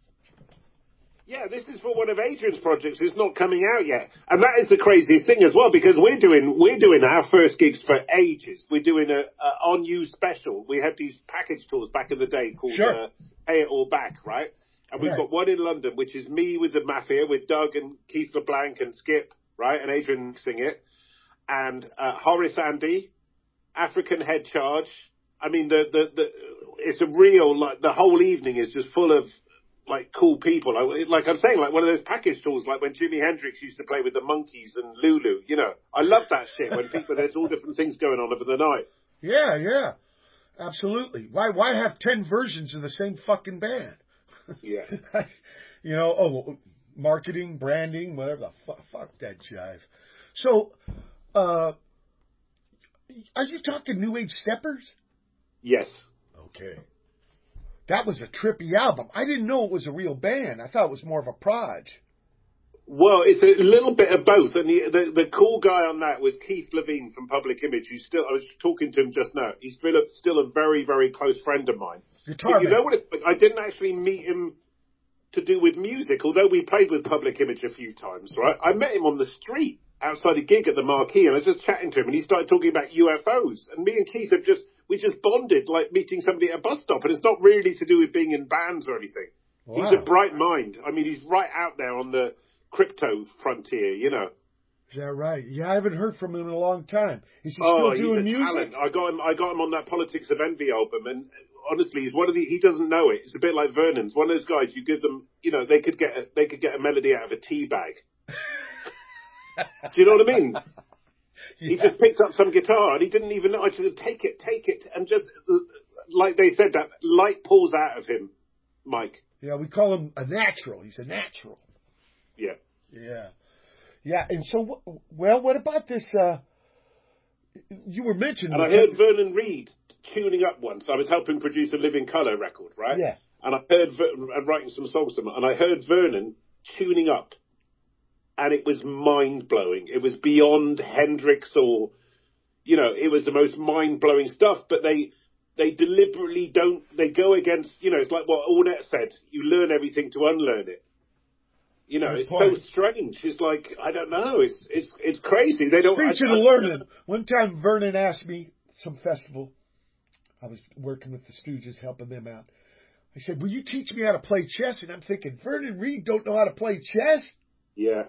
Yeah, this is for one of Adrian's projects. It's not coming out yet, and that is the craziest thing as well, because we're doing we're doing our first gigs for ages. We're doing a, a on you special. We had these package tours back in the day called Sure. uh, Pay It All Back, right? And we've Right. got one in London, which is me with the Mafia, with Doug and Keith LeBlanc and Skip, right, and Adrian mixing it, and uh, Horace Andy, African Head Charge. I mean, the the the it's a real like the whole evening is just full of like cool people. Like, like I'm saying, like one of those package tours, like when Jimi Hendrix used to play with the Monkees and Lulu. You know, I love that shit when people there's all different things going on over the night. Yeah, yeah. Absolutely. Why why have ten versions of the same fucking band? Yeah. You know, oh, marketing, branding, whatever the fuck, fuck that jive. So, uh, are you talking New Age Steppers? Yes. Okay. That was a trippy album. I didn't know it was a real band. I thought it was more of a proj. Well, it's a little bit of both, and the, the the cool guy on that was Keith Levine from Public Image, who's still, I was talking to him just now, he's still a, still a very, very close friend of mine. Guitar but you man. know what it's like? I didn't actually meet him to do with music, although we played with Public Image a few times, right? I met him on the street outside a gig at the Marquee, and I was just chatting to him, and he started talking about U F Os, and me and Keith have just, we just bonded, like meeting somebody at a bus stop, and it's not really to do with being in bands or anything. Wow. He's a bright mind. I mean, he's right out there on the crypto frontier, you know. Is that right? Yeah, I haven't heard from him in a long time. Is he oh, still doing he's a music? Talent. I got him. I got him on that Politics of Envy album, and honestly, he's one of the. He doesn't know it. It's a bit like Vernon's. One of those guys. You give them, you know, they could get a, they could get a melody out of a tea bag. Do you know what I mean? Yeah. He just picked up some guitar and he didn't even know. I just said, take it, take it, and just like they said, that light pulls out of him, Mike. Yeah, we call him a natural. He's a natural. Yeah. Yeah. Yeah, and so, well, what about this, uh, you were mentioning... And I heard Vernon Reid tuning up once. I was helping produce a Living Colour record, right? Yeah. And I heard, Ver- writing some songs to him, and I heard Vernon tuning up, and it was mind-blowing. It was beyond Hendrix or, you know, it was the most mind-blowing stuff, but they... They deliberately don't, they go against, you know, it's like what Ornette said, you learn everything to unlearn it. You know, Good it's point. so strange. It's like, I don't know, it's it's it's crazy. They don't... Speaking I, of I, learning, one time Vernon asked me, some festival, I was working with the Stooges, helping them out. I said, will you teach me how to play chess? And I'm thinking, Vernon Reid don't know how to play chess? Yeah.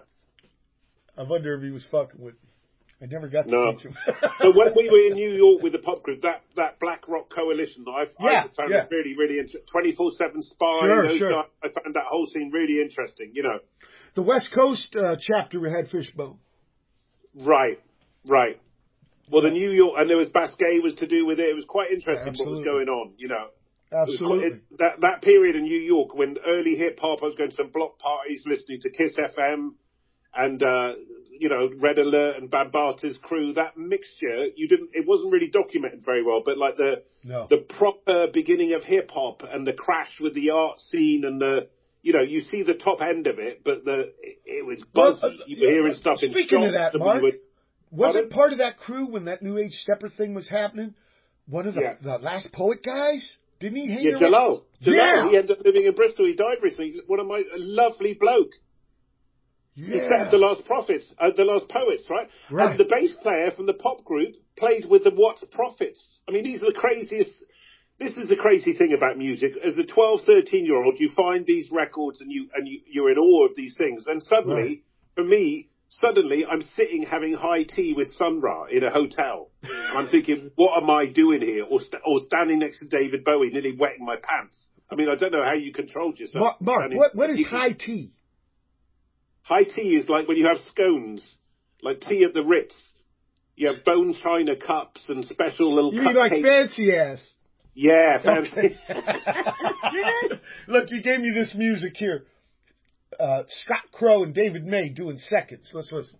I wonder if he was fucking with me. I never got to no. teach him. But when we were in New York with the pop group, that, that Black Rock Coalition, I, yeah, I found yeah. it really, really interesting. twenty-four seven Spy, sure, those sure. guys, I found that whole scene really interesting, you know. The West Coast uh, chapter had Fishbone. Right, right. Well, the New York, and there was Basquiat was to do with it. It was quite interesting Absolutely. what was going on, you know. Absolutely. Quite, it, that, that period in New York, when early hip-hop, I was going to some block parties, listening to Kiss F M, and, uh, you know, Red Alert and Bambaata's crew, that mixture, you didn't, it wasn't really documented very well, but like the, no. the proper beginning of hip hop and the crash with the art scene and the, you know, you see the top end of it, but the, it, it was buzzy. Well, uh, you were hearing stuff in shots. Speaking of that, Mark, were, wasn't part of that crew when that New Age Stepper thing was happening? One of the, yeah. the last poet guys? Didn't he hang yeah, around? Jalal. Jalal. Yeah. He ended up living in Bristol. He died recently. One of my, a lovely bloke. Yeah. He set up the Last Prophets, uh, the Last Poets, right? Right. And the bass player from the pop group played with the Watts Prophets. I mean, these are the craziest. This is the crazy thing about music. As a twelve, thirteen year old, you find these records and you and you, you're in awe of these things. And suddenly, right. for me, suddenly I'm sitting having high tea with Sun Ra in a hotel, and I'm thinking, what am I doing here? Or st- or standing next to David Bowie, nearly wetting my pants. I mean, I don't know how you controlled yourself. Mark, Mark standing, what what is high tea? High tea is like when you have scones, like tea at the Ritz. You have bone china cups and special little You cupcakes. mean like fancy ass? Yeah, fancy. Okay. Look, you gave me this music here. Uh, Scott Crow and David May doing Seconds. Let's listen.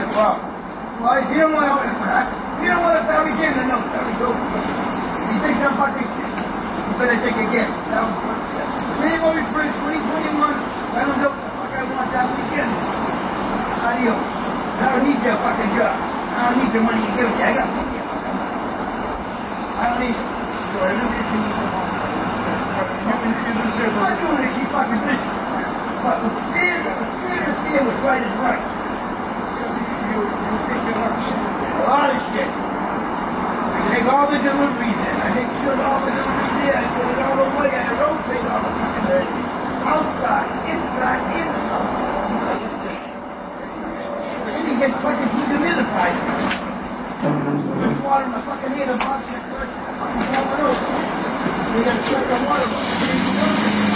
Well, well, if you don't want to, if you don't want to tell me again, then no, tell me go. If you think I'm fucking shit, you better take a guess. That was what I said. January first, twenty twenty-one, I don't know what the fuck I want that weekend. Adios. I don't need your fucking job. I don't need the money you give me. I got plenty of fucking money. I don't need it. So I don't need to need the money. I'm doing it to keep fucking busy. But the spirit, the spirit of fear was right is right. A lot of shit. I take all the deliveries in. I make sure all the deliveries there. I put it all away. I rotate all the fucking deliveries. Outside, inside, inside. Everything gets fucking dehumidified. There's water in the fucking air. The box gets fucking blowing over. You gotta shut the water off.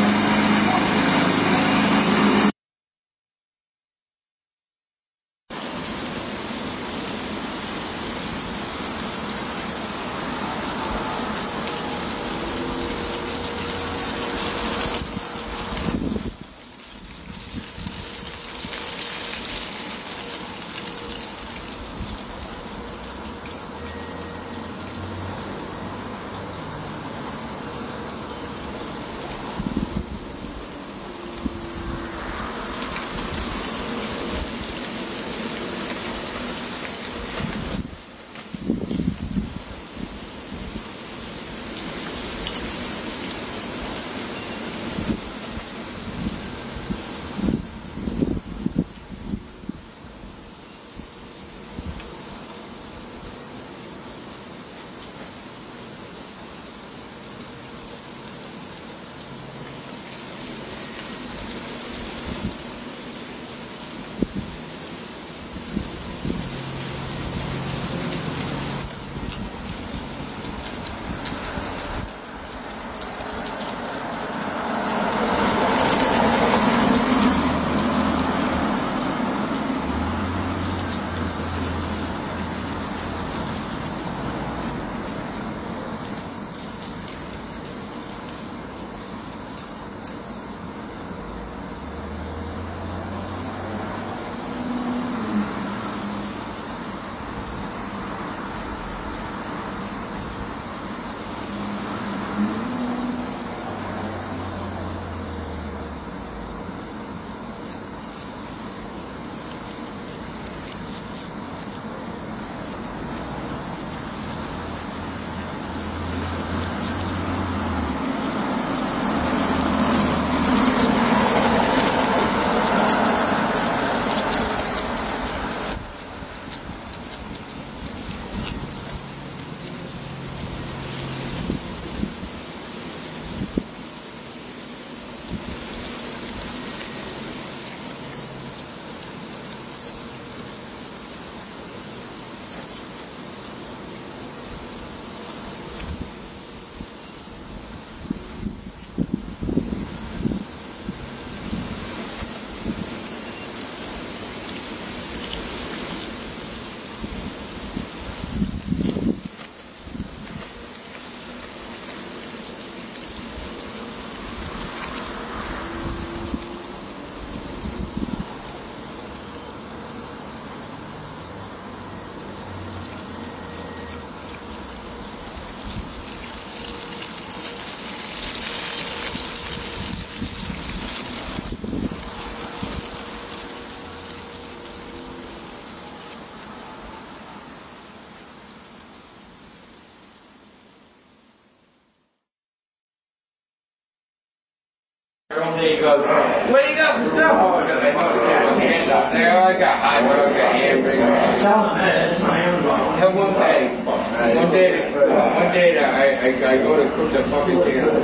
There you go. What do you got for supper? Oh, no, they want to get a hand up there. I got hot dog, I got hamburger. Tell them that. That's my Amazon. And one day, one day, one day, I, I, I go to cook the fucking thing. Yeah,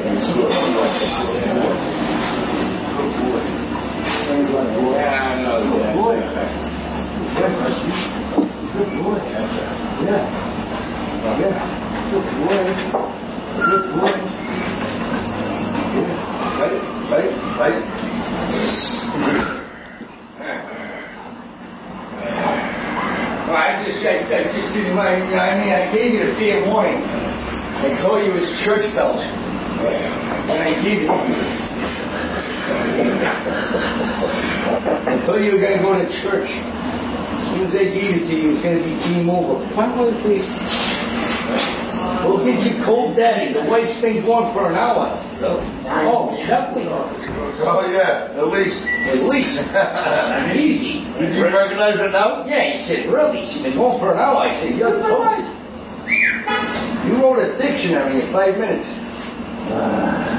I know. Good boy. Good boy. Yeah. Yeah. Good boy. Good boy. Yeah. Right, right, right. Well, I just said, I just didn't want to, I mean, I gave you a fair warning. I told you it was church bells. And I did it. I told you you were going to go to church. as they gave it to you, it's going to be game over. Why don't we? We'll get you cold daddy. The wife's been gone for an hour. So, oh, definitely. Oh, yeah, at least. At least. Easy. Did you recognize it now? Yeah, he said, really? She's been gone for an hour. I said, you're toasted. You wrote a dictionary in five minutes. Uh,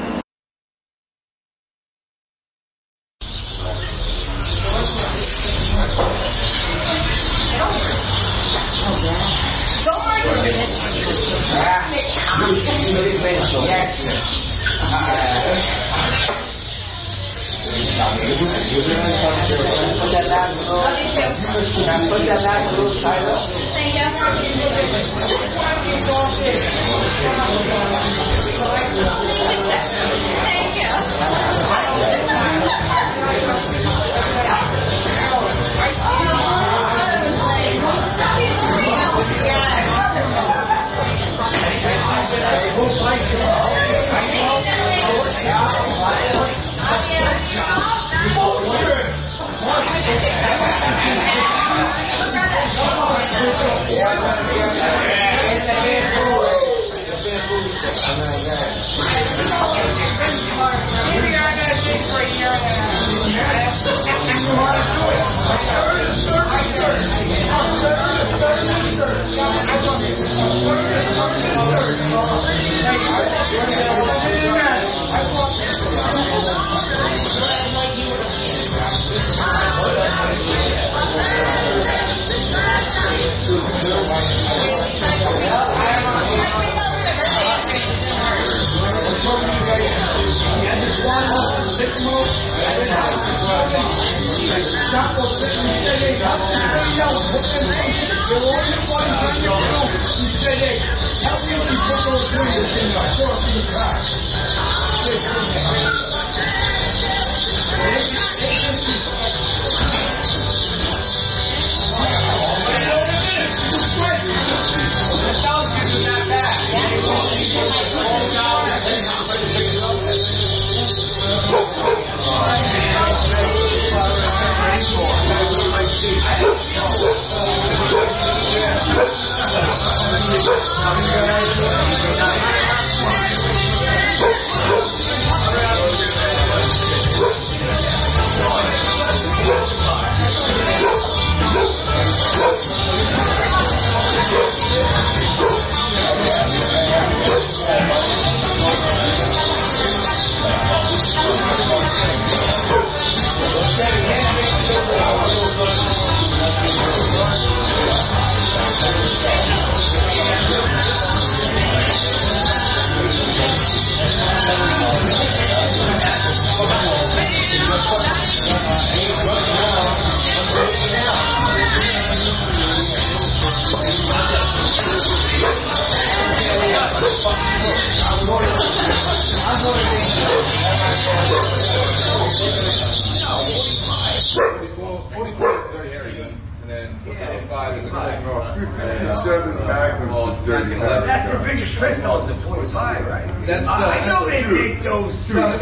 That's the biggest pistol, the twenty-five, right? That's uh, I know they make those. Uh,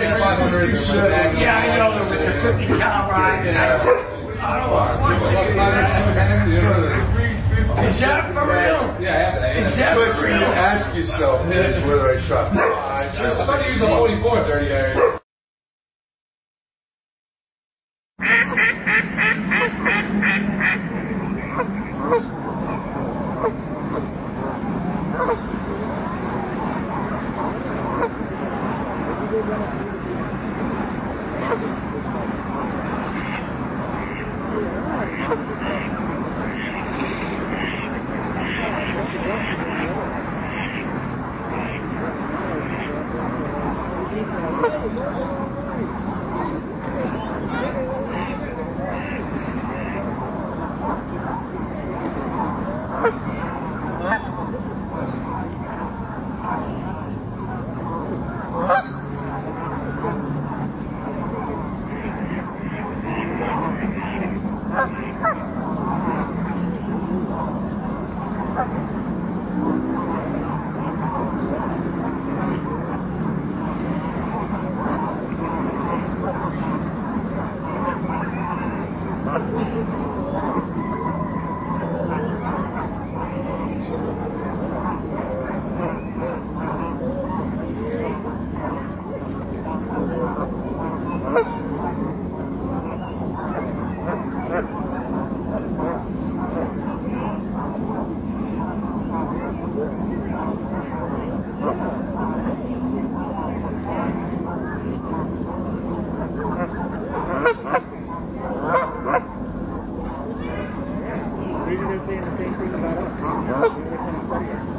yeah, I know them with the fifty caliber. I don't know. Is that for real? Yeah, Is that for real? You ask yourself is whether I shot. Somebody use a forty-four, dirty area. Thank you. saying the same thing about us. They're kind of study us.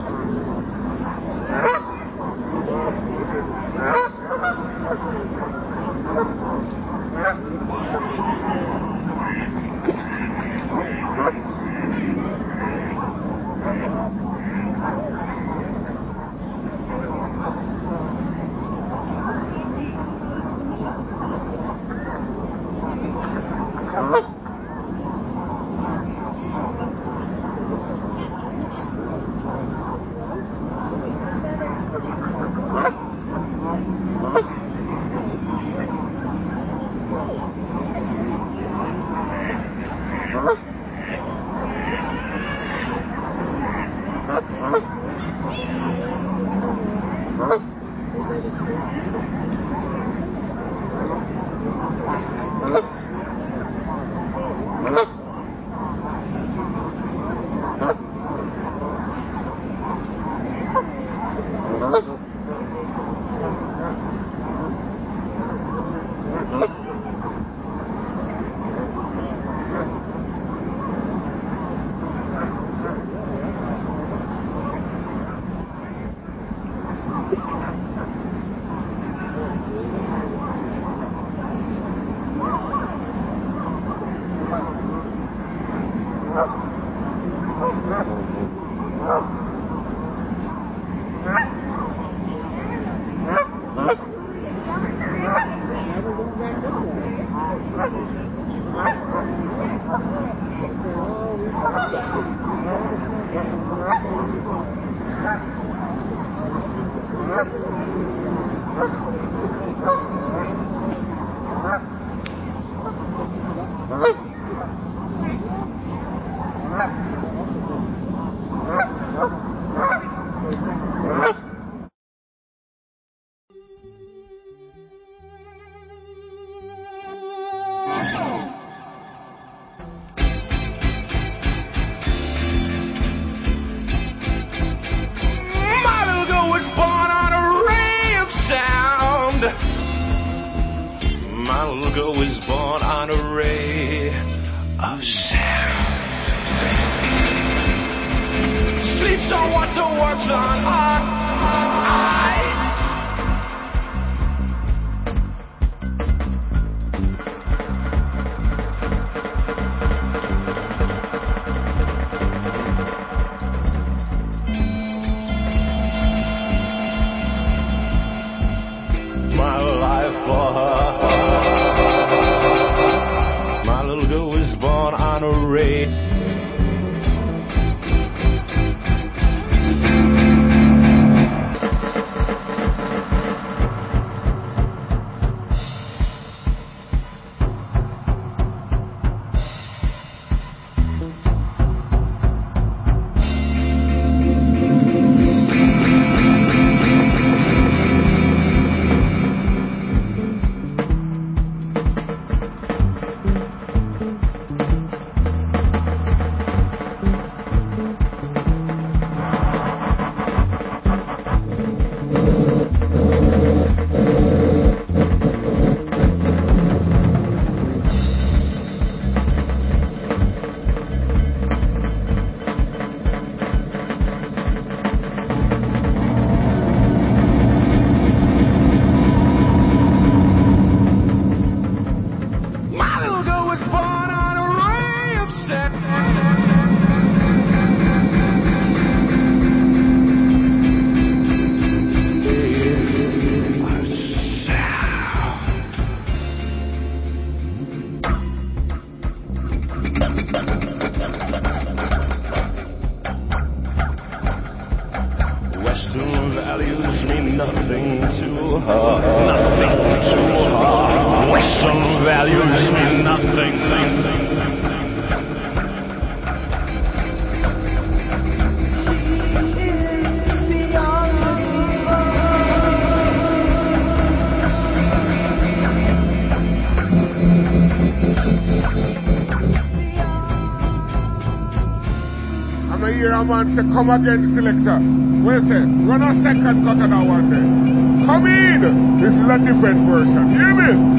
Say, come again, selector. Where say? Run a second cut of that one day. Come in. This is a different version. Hear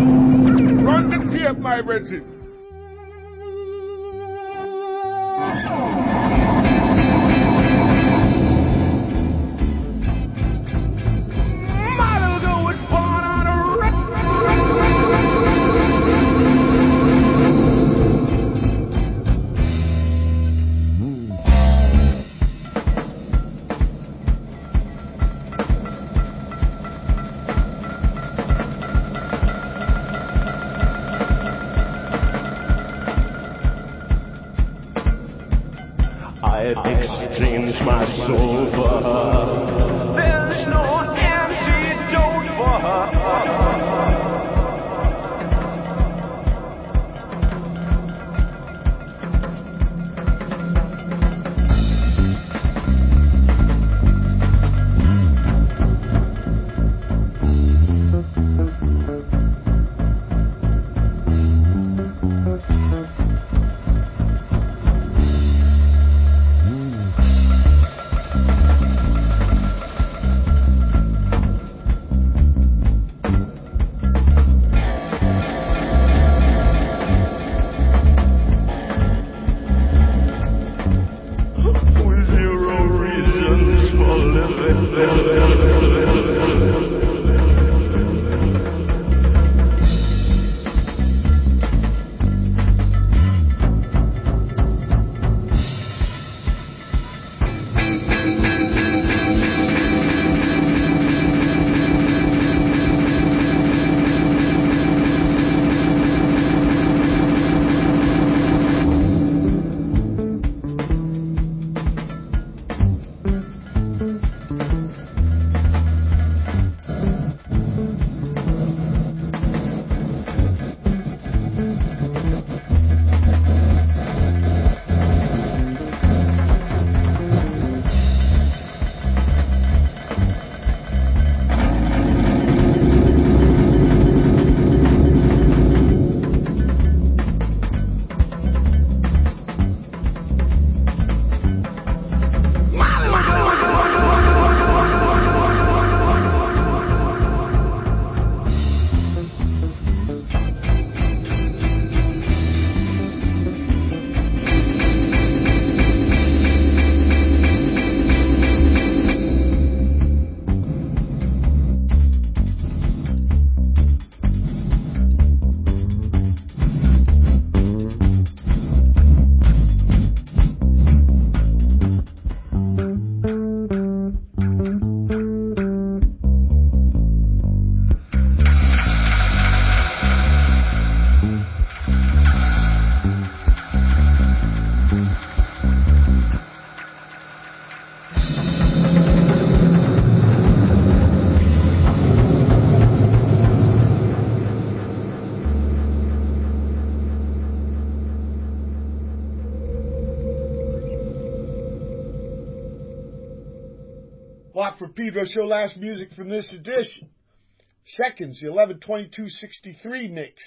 me? Run the tape, my brethren. I'd exchange my soul for her. There's no antidote for her. Block for Pedro Show last music from this edition. Seconds, the eleven twenty-two sixty-three mix.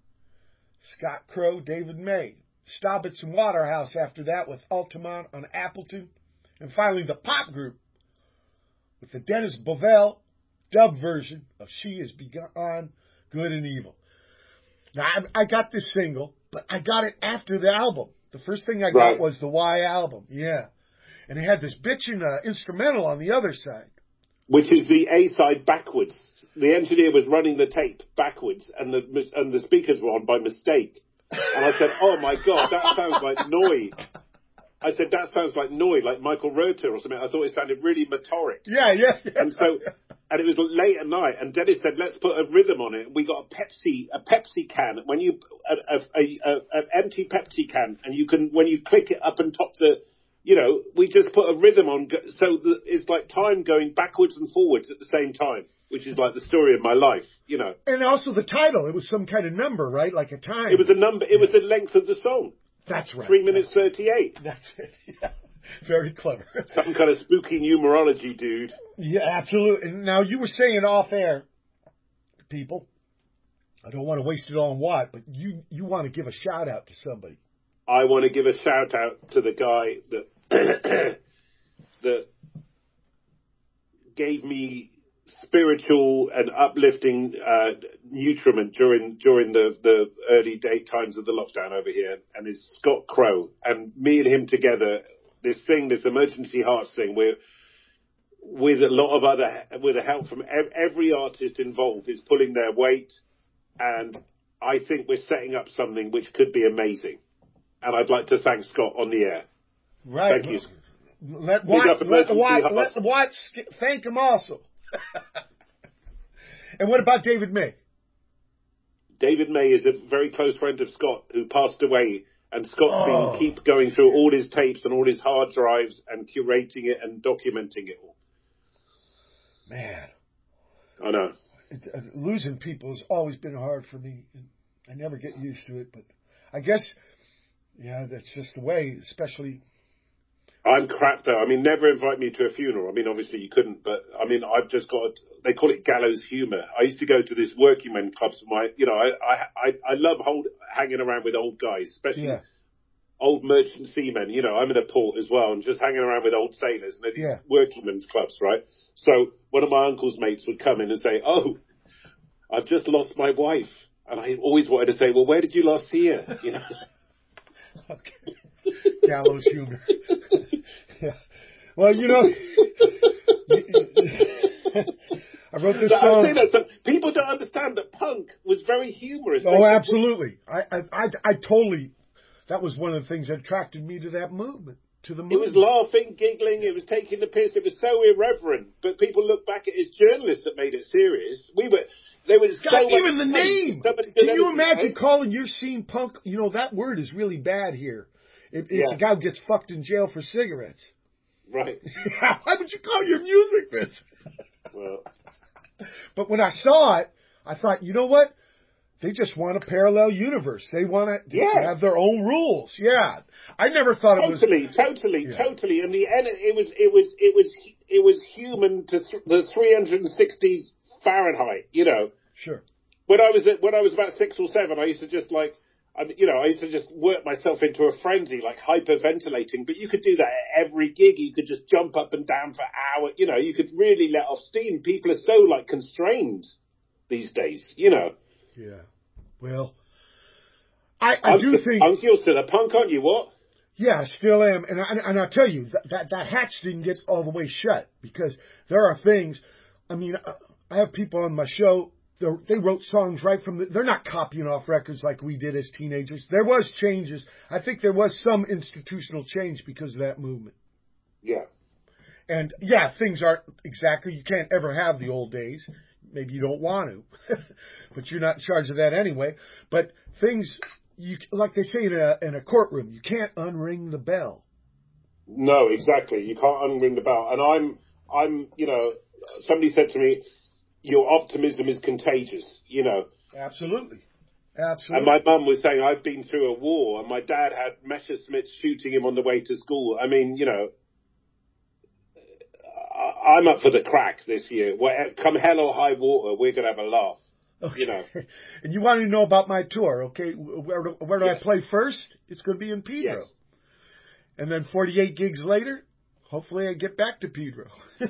Scott Crow, David May. Staubitz and Waterhouse after that with Altamont on Appleton. And finally the pop group with the Dennis Bovell dub version of She Has Begun Good and Evil. Now, I, I got this single, but I got it after the album. The first thing I got right. was the Y album. Yeah. And it had this bitchin' uh, instrumental on the other side. Which is the A side backwards. The engineer was running the tape backwards, and the and the speakers were on by mistake. And I said, "Oh my God, that sounds like Noi." I said, "That sounds like Noi, like Michael Rother or something." I thought it sounded really motoric. Yeah, yeah, yeah. And so, and it was late at night, and Dennis said, "Let's put a rhythm on it." We got a Pepsi, a Pepsi can. When you a, a, a, a an empty Pepsi can, and you can when you click it up and top the. You know, we just put a rhythm on, so the, it's like time going backwards and forwards at the same time, which is like the story of my life, you know. And also the title, it was some kind of number, right? Like a time. It was a number, it yeah. was the length of the song. That's right. Three minutes That's thirty-eight. That's it, yeah. Very clever. Some kind of spooky numerology, dude. Yeah, absolutely. Now, you were saying off air, people, I don't want to waste it all on Watt, but you, you want to give a shout out to somebody. I want to give a shout out to the guy that that gave me spiritual and uplifting uh, nutriment during during the, the early day times of the lockdown over here, and is Scott Crow. And me and him together, this thing, this emergency hearts thing, we're with a lot of other, with the help from every artist involved, is pulling their weight, and I think we're setting up something which could be amazing. And I'd like to thank Scott on the air. Right. Thank you. Let Watt, let Watt, let Watt thank him also. And what about David May? David May is a very close friend of Scott, who passed away And Scott's Oh. been keep going through all his tapes and all his hard drives and curating it and documenting it all. Man. I know. It, uh, losing people has always been hard for me. And I never get used to it, but I guess, yeah, that's just the way, especially... I'm crap though. I mean, never invite me to a funeral. I mean, obviously you couldn't, but I mean, I've just got, they call it gallows humor. I used to go to this working men clubs for my, you know, I, I, I, I love hold, hanging around with old guys, especially Yeah. old merchant seamen. You know, I'm in a port as well and just hanging around with old sailors and they're these Yeah. working men's clubs, right? So one of my uncle's mates would come in and say, oh, I've just lost my wife. And I always wanted to say, well, where did you last see her? You know? Okay. Gallows humor. Yeah. Well, you know, I wrote this So I song. say that, so people don't understand that punk was very humorous. Oh, They- absolutely. I, I, I, I totally. That was one of the things that attracted me to that movement, to the It movement. was laughing, giggling, it was taking the piss, it was so irreverent. But people look back at it as journalists that made it serious. We were, there was God, so even the much name. so much good Can you energy, imagine right? calling your scene punk? You know, that word is really bad here. It, it's Yeah. a guy who gets fucked in jail for cigarettes. Right. Why would you call your music this? Well, But when I saw it, I thought, you know what? They just want a parallel universe. They want to Yeah. have their own rules. Yeah. I never thought it was... totally, totally, Yeah. totally. And the en- it was, it was, it was, it was human to th- the three hundred sixty Fahrenheit. You know, Sure. when I was at, when I was about six or seven, I used to just like, I mean, you know, I used to just work myself into a frenzy, like hyperventilating. But you could do that at every gig. You could just jump up and down for hours. You know, you could really let off steam. People are so like constrained these days. You know. Yeah. Well, I, I I'm do still, think... I'm still still a punk, aren't you? What? Yeah, I still am. And, I, and I'll tell you, that, that, that hatch didn't get all the way shut because there are things... I mean, I have people on my show... They wrote songs right from the... They're not copying off records like we did as teenagers. There was changes. I think there was some institutional change because of that movement. Yeah. And, yeah, things aren't exactly... You can't ever have the old days. Maybe you don't want to. But you're not in charge of that anyway. But things... You, like they say in a, in a courtroom, you can't unring the bell. No, exactly. You can't unring the bell. And I'm, I'm, you know, somebody said to me, your optimism is contagious, you know. Absolutely. Absolutely. And my mum was saying, I've been through a war, and my dad had Messerschmitt shooting him on the way to school. I mean, you know, I- I'm up for the crack this year. Come hell or high water, we're going to have a laugh. Okay. You know. And you want to know about my tour, okay? Where do, where do Yes. I play first? It's going to be in Pedro. Yes. And then forty-eight gigs later, hopefully I get back to Pedro.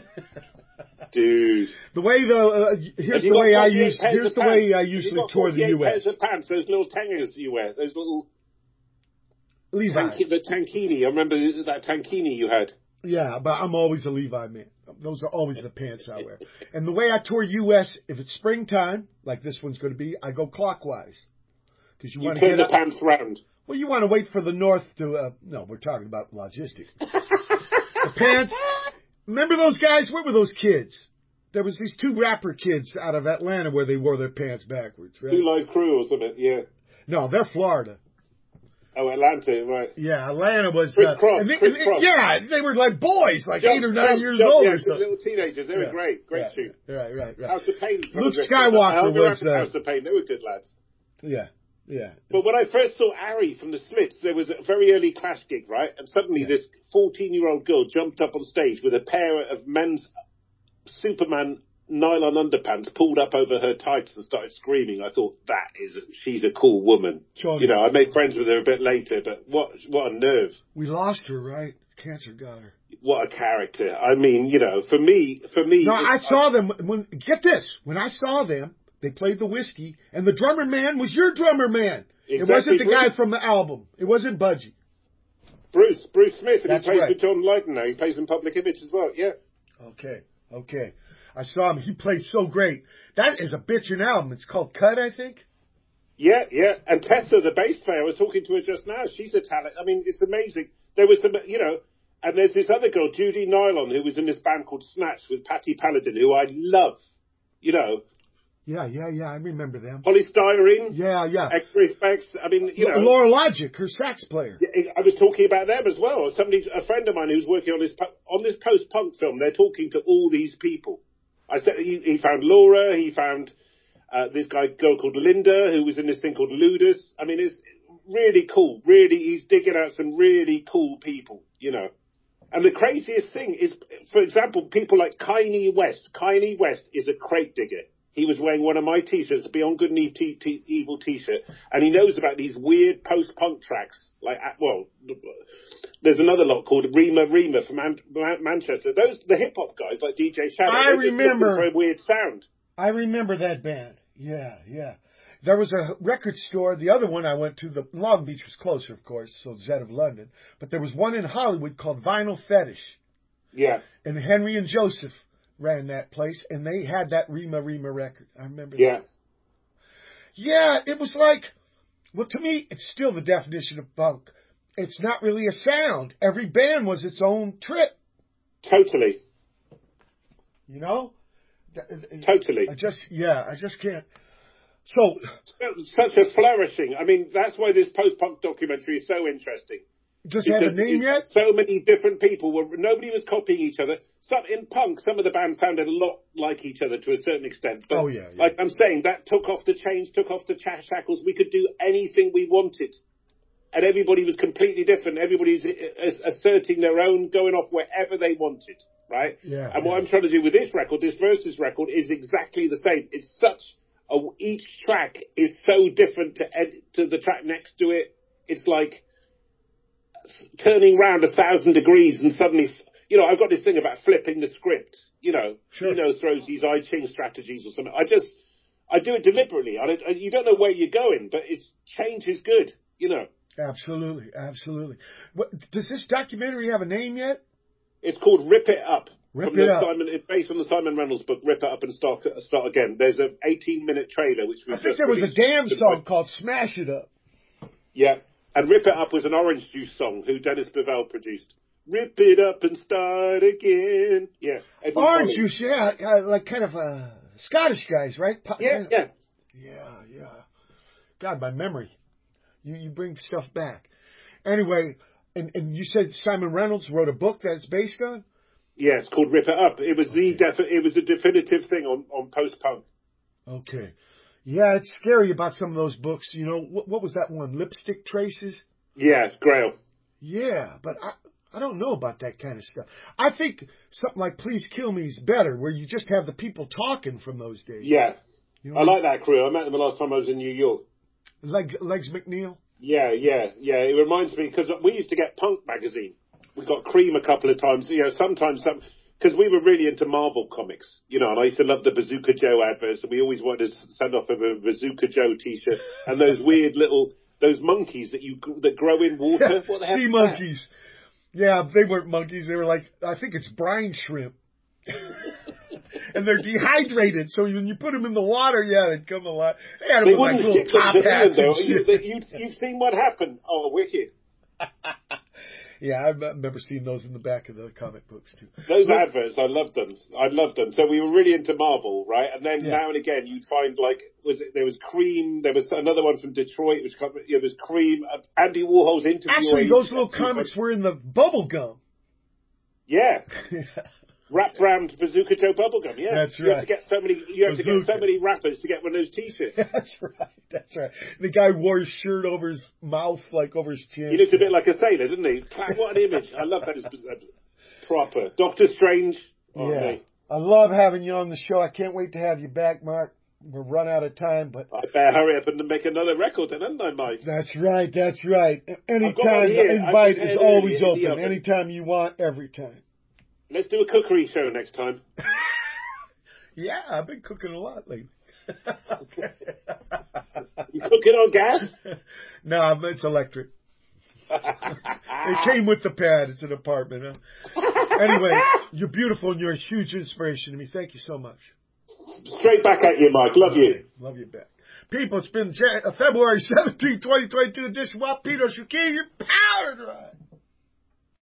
Dude. The way though, uh, here's the way I use. Here's the way I usually tour the U S. Pairs of pants, those little tangers you wear, those little Levi. tanki, the tankini. I remember that tankini you had. Yeah, but I'm always a Levi man. Those are always the pants I wear. And the way I tour U S, if it's springtime, like this one's going to be, I go clockwise. Because you, You want to turn get the up, pants round. Well, you want to wait for the north to. Uh, no, we're talking about logistics. The pants. Remember those guys? Where were those kids? There was these two rapper kids out of Atlanta where they wore their pants backwards, right? Two Live Crew or something, yeah. No, they're Florida. Oh, Atlanta, right. Yeah, Atlanta was... Chris uh, Cross, and they, Chris and they- Cross. Yeah, they were like boys, like Jump, eight or nine jump, years jump, old yeah, or something. little teenagers. They were Yeah, great. Great yeah, shoot. Right, right, right. House of Pain. Luke Skywalker was... Uh, House of Pain. They were good lads. Yeah, yeah. But when I first saw Ari from the Smiths, there was a very early Clash gig, right? And suddenly Yeah. this fourteen-year-old girl jumped up on stage with a pair of men's Superman nylon underpants pulled up over her tights and started screaming. I thought, that is, a, she's a cool woman. Johnny. You know, I made friends with her a bit later, but what what a nerve. We lost her, right? Cancer got her. What a character. I mean, you know, for me, for me... No, I saw them when, get this, when I saw them, they played the whiskey, and the drummer man was your drummer man. Exactly, It wasn't the Bruce. guy from the album. It wasn't Budgie. Bruce, Bruce Smith, and That's he plays right. with John Lydon now. He plays in Public Image as well, yeah. Okay, okay. I saw him. He played so great. That is a bitchin' album. It's called Cut, I think. Yeah, yeah. And Tessa, the bass player, I was talking to her just now. She's a talent. I mean, it's amazing. There was some, you know, and there's this other girl, Judy Nylon, who was in this band called Snatch with Patty Paladin, who I love. You know, Yeah, yeah, yeah. I remember them. Polystyrene. Yeah, yeah. X-ray specs. I mean, you know. Laura Logic, her sax player. I was talking about them as well. Somebody, a friend of mine who's working on this on this post-punk film. They're talking to all these people. I said he, he found Laura. He found uh, this guy, girl called Linda, who was in this thing called Ludus. I mean, it's really cool. Really, he's digging out some really cool people. You know. And the craziest thing is, for example, people like Kanye West. Kanye West is a crate digger. He was wearing one of my T-shirts, a Beyond Good and Evil T-shirt, and he knows about these weird post-punk tracks. Like, well, there's another lot called Rima Rima from Man- Manchester. Those, the hip-hop guys, like D J Shadow, I remember for a weird sound. I remember that band. Yeah, yeah. There was a record store, the other one I went to, the Long Beach was closer, of course, so Zed of London, but there was one in Hollywood called Vinyl Fetish. Yeah. And Henry and Joseph ran that place, and they had that Rima Rima record. I remember yeah. that. Yeah, it was like, well, to me, it's still the definition of punk. It's not really a sound. Every band was its own trip. Totally. You know? Totally. I just, yeah, I just can't. So, such a flourishing. I mean, that's why this post-punk documentary is so interesting. Does it have a name yet? So many different people were. Nobody was copying each other. Some in punk, some of the bands sounded a lot like each other to a certain extent. But oh yeah, yeah. Like I'm saying, that took off the chains, took off the shackles. We could do anything we wanted, and everybody was completely different. Everybody's asserting their own, going off wherever they wanted, right? Yeah. And what yeah. I'm trying to do with this record, this Versus record, is exactly the same. It's such a, each track is so different to ed, to the track next to it. It's like turning round a thousand degrees and suddenly, you know, I've got this thing about flipping the script, you know, sure. you know, throws these I Ching strategies or something. I just, I do it deliberately. I don't, you don't know where you're going, but it's change is good, you know. Absolutely, absolutely. What, does this documentary have a name yet? It's called Rip It Up. Rip From It the Up. Simon, it's based on the Simon Reynolds book, Rip It Up and Start, Start Again. There's an eighteen minute trailer, which was I think just there was a released. damn song called Smash It Up. Yeah. And Rip It Up was an Orange Juice song, who Dennis Bovell produced. Rip it up and start again. Yeah. Edwin Orange Collins. Juice, yeah, uh, like kind of uh, Scottish guys, right? Po- Yeah, kind of, yeah. Yeah, yeah. God, my memory. You you bring stuff back. Anyway, and, and you said Simon Reynolds wrote a book that it's based on? Yeah, it's called Rip It Up. It was okay. the defi- it was a definitive thing on, on post-punk. Okay. Yeah, it's scary about some of those books. You know, what, what was that one? Lipstick Traces? Yeah, Grail. Yeah, but I I don't know about that kind of stuff. I think something like Please Kill Me is better, where you just have the people talking from those days. Yeah. You know I like that crew. I met them the last time I was in New York. Legs, Legs McNeil? Yeah, yeah, yeah. It reminds me, because we used to get Punk magazine. We got Cream a couple of times. You know, sometimes some... Because we were really into Marvel comics, you know, and I used to love the Bazooka Joe adverts, and we always wanted to send off a Bazooka Joe T-shirt, and those weird little, those monkeys that you that grow in water. What the heck? Sea monkeys. Yeah, they weren't monkeys. They were like, I think it's brine shrimp. And they're dehydrated, so when you put them in the water, yeah, they'd come alive. They had them They with like wouldn't little stick top them to hats England, and though. shit. You, you, you've seen what happened. Oh, wicked. Yeah, I remember seeing those in the back of the comic books, too. Those Look, adverts, I loved them. I loved them. So we were really into Marvel, right? And then Yeah. now and again, you'd find, like, was it, there was Cream, there was another one from Detroit, which there was Cream, uh, Andy Warhol's interview. Actually, those little comics were in the bubble gum. Yeah. Wrapped round Bazooka Joe bubblegum, yeah. That's You have right. to get so many, you have to Bazooka. get so many rappers to get one of those T-shirts. That's right. That's right. The guy wore his shirt over his mouth, like over his chin. He looked a bit like a sailor, didn't he? What an image. I love that. It's proper. Doctor Strange. Oh, yeah. mate. I love having you on the show. I can't wait to have you back, Mark. We're run out of time, but I better hurry up and make another record then, haven't I, Mike? that's right. That's right. Anytime, I've got one here. the invite I've is got it always in the open. oven. Anytime you want, every time. Let's do a cookery show next time. Yeah, I've been cooking a lot lately. You cooking on gas? No, it's electric. It came with the pad. It's an apartment. Huh? Anyway, you're beautiful and you're a huge inspiration to me. Thank you so much. Straight back at you, Mike. Love you. Okay, love you back. People, it's been Jan- uh, February seventeenth, twenty twenty-two edition of Wapito Shakir, your power drive.